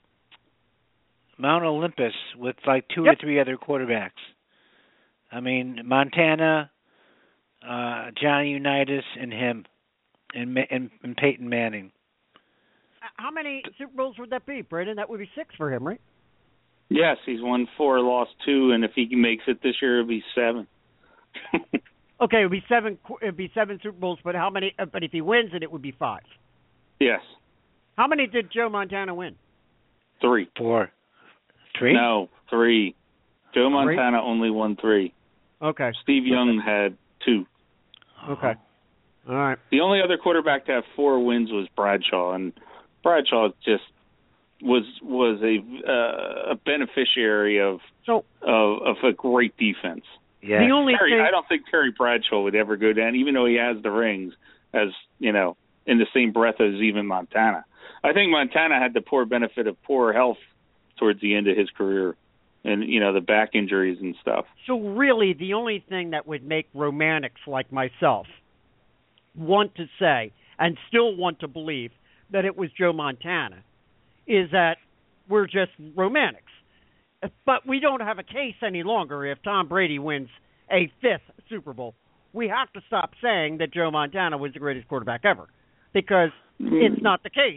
Mount Olympus with like two yep. or three other quarterbacks. I mean, Montana, uh, Johnny Unitas, and him, and, and and Peyton Manning. How many Super Bowls would that be, Brandon? That would be six for him, right? Yes, he's won four, lost two, and if he makes it this year, it'll be seven. Okay, it would be seven. It would be seven Super Bowls, but how many? But if he wins it, it would be five. Yes. How many did Joe Montana win? Three. Four. Three? No, three. Joe Montana three? only won three. Okay. Steve Young okay. had two. Okay. All right. The only other quarterback to have four wins was Bradshaw, and Bradshaw just was was a uh, a beneficiary of so, of of a great defense. Yeah. The only Terry, thing... I don't think Terry Bradshaw would ever go down, even though he has the rings, as you know, in the same breath as even Montana. I think Montana had the poor benefit of poor health towards the end of his career, and you know the back injuries and stuff. So really, the only thing that would make romantics like myself want to say and still want to believe that it was Joe Montana is that we're just romantics. But we don't have a case any longer if Tom Brady wins a fifth Super Bowl. We have to stop saying that Joe Montana was the greatest quarterback ever, because it's not the case.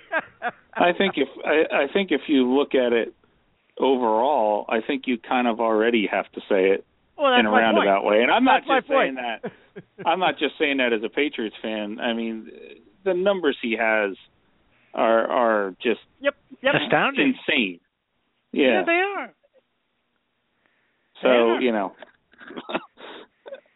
I think if I, I think if you look at it overall, I think you kind of already have to say it well, in a roundabout way. And I'm not that's just saying that. I'm not just saying that as a Patriots fan. I mean, the numbers he has are are just yep, yep. astounding, insane. Yeah. Yeah, they are. So, they are. you know,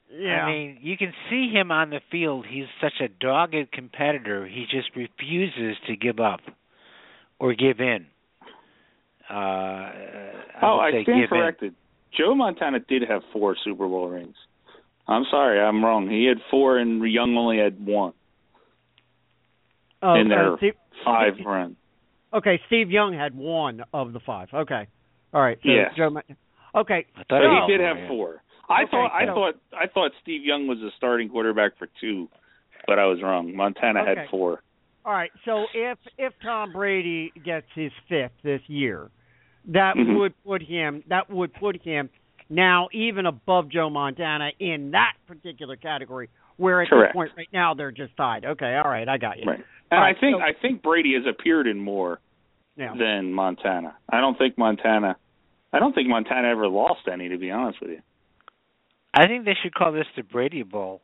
Yeah. I mean, you can see him on the field. He's such a dogged competitor. He just refuses to give up or give in. Uh, I oh, I say stand give corrected. In. Joe Montana did have four Super Bowl rings. I'm sorry, I'm wrong. He had four, and Young only had one oh, in their uh, Steve, five Steve, run. Okay, Steve Young had one of the five. Okay, all right. So yes. Joe. Okay, I thought but so, he did yeah. have four. I okay, thought I so, thought I thought Steve Young was a starting quarterback for two, but I was wrong. Montana okay. had four. All right. So if if Tom Brady gets his fifth this year, that Mm-hmm. would put him that would put him now even above Joe Montana in that particular category. Where at Correct. this point right now they're just tied. Okay. All right. I got you. Right. And right, I think so, I think Brady has appeared in more yeah. than Montana. I don't think Montana. I don't think Montana ever lost any, to be honest with you. I think they should call this the Brady Bowl.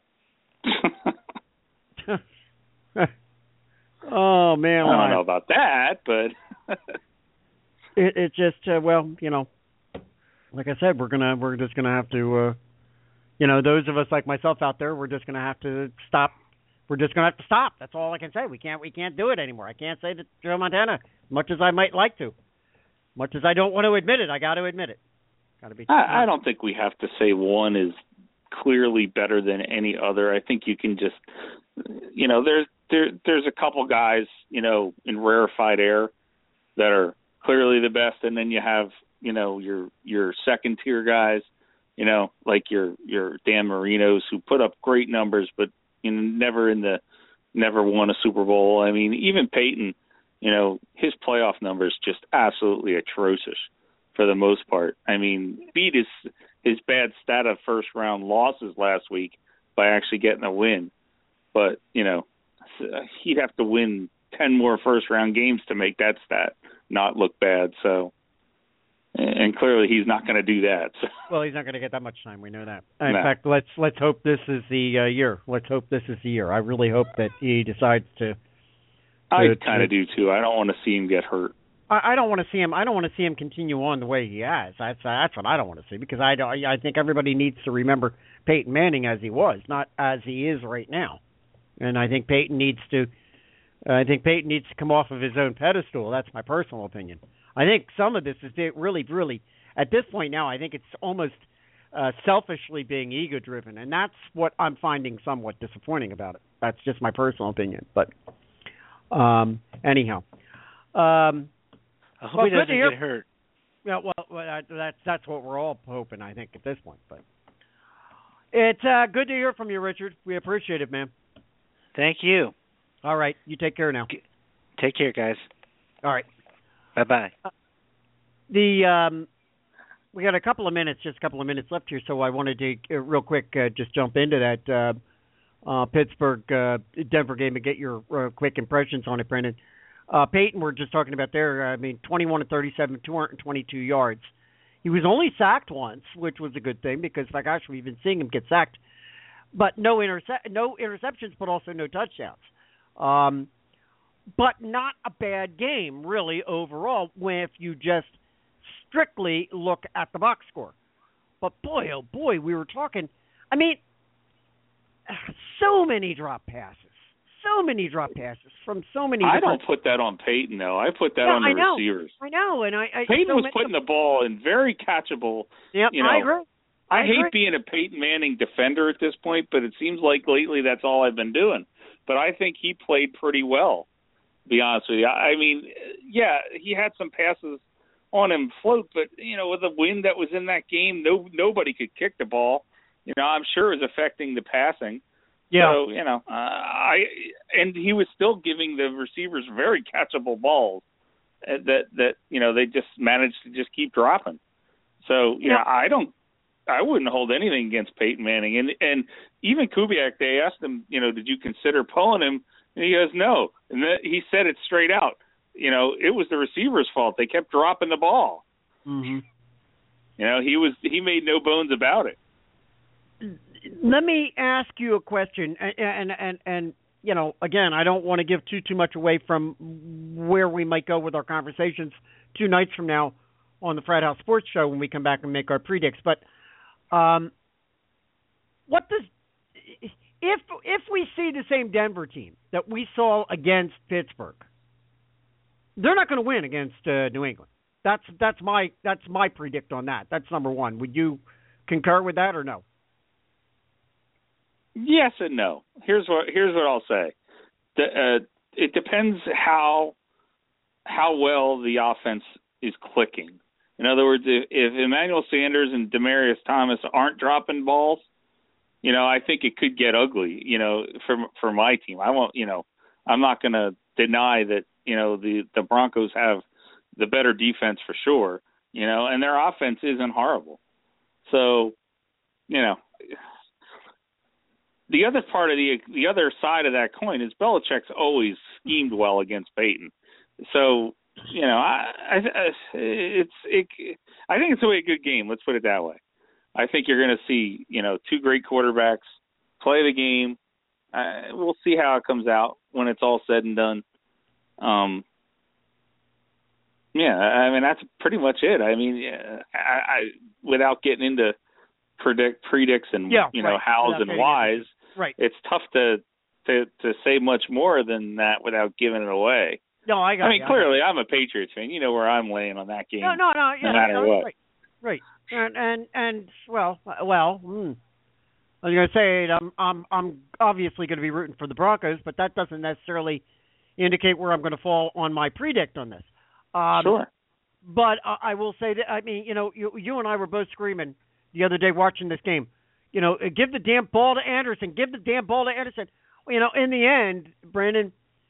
Oh man, I don't know about that, but it, it's just uh, well, you know, like I said, we're gonna we're just gonna have to, uh, you know, those of us like myself out there, we're just gonna have to stop. We're just gonna have to stop. That's all I can say. We can't we can't do it anymore. I can't say that Joe Montana, much as I might like to, much as I don't want to admit it. I got to admit it. Got to be. I, I don't think we have to say one is clearly better than any other. I think you can just, you know, there's there there's a couple guys, you know, in rarefied air that are clearly the best, and then you have, you know, your your second tier guys, you know, like your your Dan Marinos who put up great numbers, but you know, never in the never won a Super Bowl. I mean, even Peyton, you know, his playoff numbers just absolutely atrocious for the most part. I mean, beat his his bad stat of first round losses last week by actually getting a win. But, you know, he'd have to win ten more first round games to make that stat not look bad. So, and clearly he's not going to do that. So. Well, he's not going to get that much time. We know that. In No. fact, let's let's hope this is the uh, year. Let's hope this is the year. I really hope that he decides to. to I kind of do too. I don't want to see him get hurt. I, I don't want to see him. I don't want to see him continue on the way he has. That's that's what I don't want to see, because I don't, I think everybody needs to remember Peyton Manning as he was, not as he is right now. And I think Peyton needs to. I think Peyton needs to come off of his own pedestal. That's my personal opinion. I think some of this is really, really, at this point now, I think it's almost uh, selfishly being ego-driven, and that's what I'm finding somewhat disappointing about it. That's just my personal opinion. But um, anyhow, um, I hope well, he good doesn't to hear. get hurt. Yeah, well, well, that's that's what we're all hoping, I think, at this point. But it's uh, good to hear from you, Richard. We appreciate it, man. Thank you. All right, you take care now. Take care, guys. All right. Bye-bye. Uh, the um, we got a couple of minutes, just a couple of minutes left here, so I wanted to uh, real quick uh, just jump into that uh, uh, Pittsburgh uh, Denver game and get your uh, quick impressions on it, Brendan. Uh, Peyton, we're just talking about there. I mean, twenty-one to thirty-seven, two hundred twenty-two yards. He was only sacked once, which was a good thing because, my gosh, we've been seeing him get sacked, but no interce- no interceptions, but also no touchdowns. Um, but not a bad game, really, overall, when if you just strictly look at the box score. But boy, oh boy, we were talking. I mean, so many drop passes. So many drop passes from so many. I different... don't put that on Peyton, though. I put that yeah, on the I know. receivers. I know, and I. I Peyton so was many... putting the ball in very catchable. Yep, you know, I agree. I, I hate agree. being a Peyton Manning defender at this point, but it seems like lately that's all I've been doing. But I think he played pretty well, to be honest with you. I mean, yeah, he had some passes on him float, but, you know, with the wind that was in that game, no nobody could kick the ball. You know, I'm sure it was affecting the passing. Yeah. So, you know, uh, I and he was still giving the receivers very catchable balls that, that you know, they just managed to just keep dropping. So, yeah, yeah. I don't I wouldn't hold anything against Peyton Manning. And and even Kubiak, they asked him, you know, did you consider pulling him? And he goes, no. And then he said it straight out. You know, it was the receiver's fault. They kept dropping the ball. Mm-hmm. You know, he was he made no bones about it. Let me ask you a question, and, and and and you know, again, I don't want to give too too much away from where we might go with our conversations two nights from now on the Frat House Sports Show when we come back and make our predicts. But um, what does if if we see the same Denver team that we saw against Pittsburgh, they're not going to win against uh, New England. That's that's my that's my predict on that. That's number one. Would you concur with that or no? Yes and no. Here's what here's what I'll say. The, uh, it depends how how well the offense is clicking. In other words, if, if Emmanuel Sanders and Demaryius Thomas aren't dropping balls, you know, I think it could get ugly. You know, for for my team, I won't. You know, I'm not going to deny that. You know, the the Broncos have the better defense for sure. You know, and their offense isn't horrible. So, you know. The other part of the the other side of that coin is Belichick's always schemed well against Peyton. So, you know, I, I it's it. I think it's a good game. Let's put it that way. I think you're going to see, you know, two great quarterbacks play the game. Uh, we'll see how it comes out when it's all said and done. Um, yeah, I mean that's pretty much it. I mean, I, I without getting into predict predicts and yeah, you know right. hows without and whys. Right. It's tough to, to to say much more than that without giving it away. No, I got. I mean, you. clearly, I'm a Patriots fan. You know where I'm laying on that game. No, no, no. Yeah, no matter no, what. Right, right. And and and well, well. Hmm. I was going to say I'm I'm I'm obviously going to be rooting for the Broncos, but that doesn't necessarily indicate where I'm going to fall on my predict on this. Um, sure. But uh, I will say that I mean, you know, you you and I were both screaming the other day watching this game. You know, give the damn ball to Anderson. Give the damn ball to Anderson. You know, in the end, Brandon,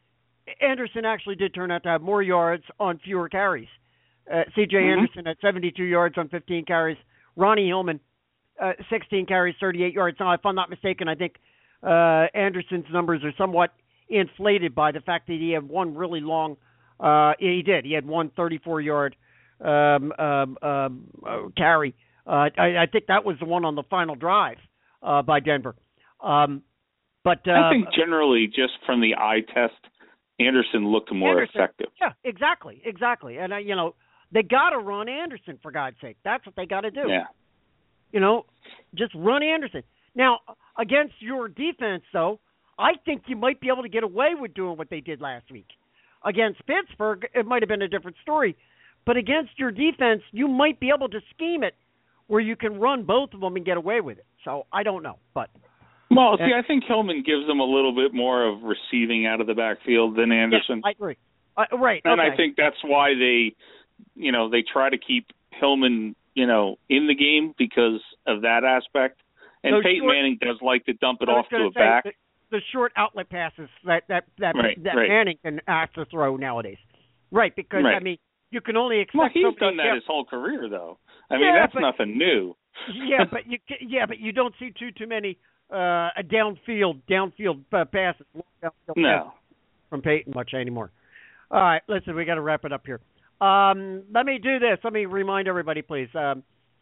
Anderson actually did turn out to have more yards on fewer carries. Uh, C J Mm-hmm. Anderson had seventy-two yards on fifteen carries. Ronnie Hillman, uh, sixteen carries, thirty-eight yards. Now, if I'm not mistaken, I think uh, Anderson's numbers are somewhat inflated by the fact that he had one really long uh, – he did. He had one thirty-four-yard um, um, um, uh, carry. Uh, I, I think that was the one on the final drive uh, by Denver. Um, but uh, I think generally, just from the eye test, Anderson looked more Anderson, effective. Yeah, exactly, exactly. And uh, you know, they got to run Anderson for God's sake. That's what they got to do. Yeah. You know, just run Anderson. Now, against your defense, though, I think you might be able to get away with doing what they did last week. Against Pittsburgh, it might have been a different story. But against your defense, you might be able to scheme it where you can run both of them and get away with it. So I don't know, but well, see, I think Hillman gives them a little bit more of receiving out of the backfield than Anderson. Yeah, I agree. Uh, right, and okay. I think that's why they, you know, they try to keep Hillman, you know, in the game because of that aspect. And Those Peyton short, Manning does like to dump it I was off to a say, back. The, the short outlet passes that that that, right, that right. Manning can have to throw nowadays. Right, because right. I mean, you can only expect. Well, he's somebody done that to, his whole career, though. I yeah, mean, that's but, nothing new. yeah, but you yeah, but you don't see too too many uh, downfield downfield uh, passes, downfield no. passes from Peyton much anymore. All right, listen, we got to wrap it up here. Um, let me do this. Let me remind everybody, please. Um,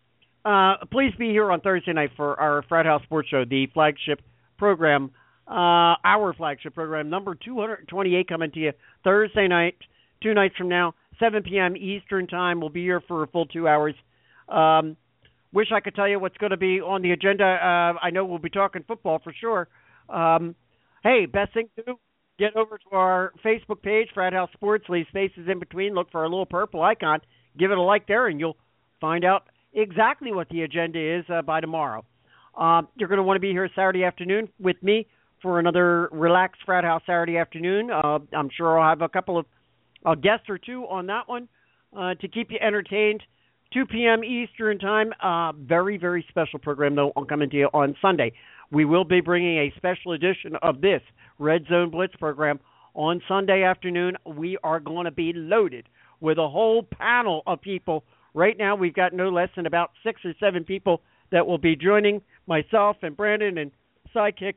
uh, please be here on Thursday night for our Frat House Sports Show, the flagship program, uh, our flagship program, number two hundred twenty-eight, coming to you Thursday night, two nights from now, seven p.m. Eastern Time. We'll be here for a full two hours. Um, wish I could tell you what's going to be on the agenda. Uh, I know we'll be talking football for sure. Um, hey, best thing to do, get over to our Facebook page, Frat House Sports, leave spaces in between, look for our little purple icon, give it a like there, and you'll find out exactly what the agenda is uh, by tomorrow. Um, you're going to want to be here Saturday afternoon with me for another relaxed Frat House Saturday afternoon. Uh, I'm sure I'll have a couple of a guest or two on that one uh, to keep you entertained. two p.m. Eastern Time. Uh, very, very special program, though, I'm coming to you on Sunday. We will be bringing a special edition of this Red Zone Blitz program on Sunday afternoon. We are going to be loaded with a whole panel of people. Right now, we've got no less than about six or seven people that will be joining myself and Brandon and Sidekick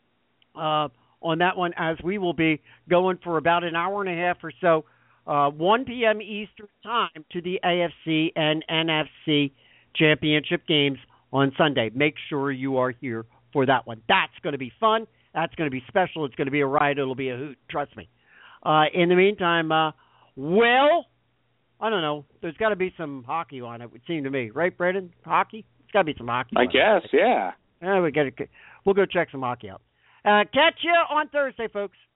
uh, on that one, as we will be going for about an hour and a half or so, uh, one p.m. Eastern Time, to the A F C and N F C championship games on Sunday. Make sure you are here for that one. That's going to be fun. That's going to be special. It's going to be a ride. It'll be a hoot. Trust me. Uh, in the meantime, uh, well, I don't know. There's got to be some hockey on it, would seem to me. Right, Brandon? Hockey? There's got to be some hockey I on guess, it. yeah. Uh, we got to. We'll go check some hockey out. Uh, catch you on Thursday, folks.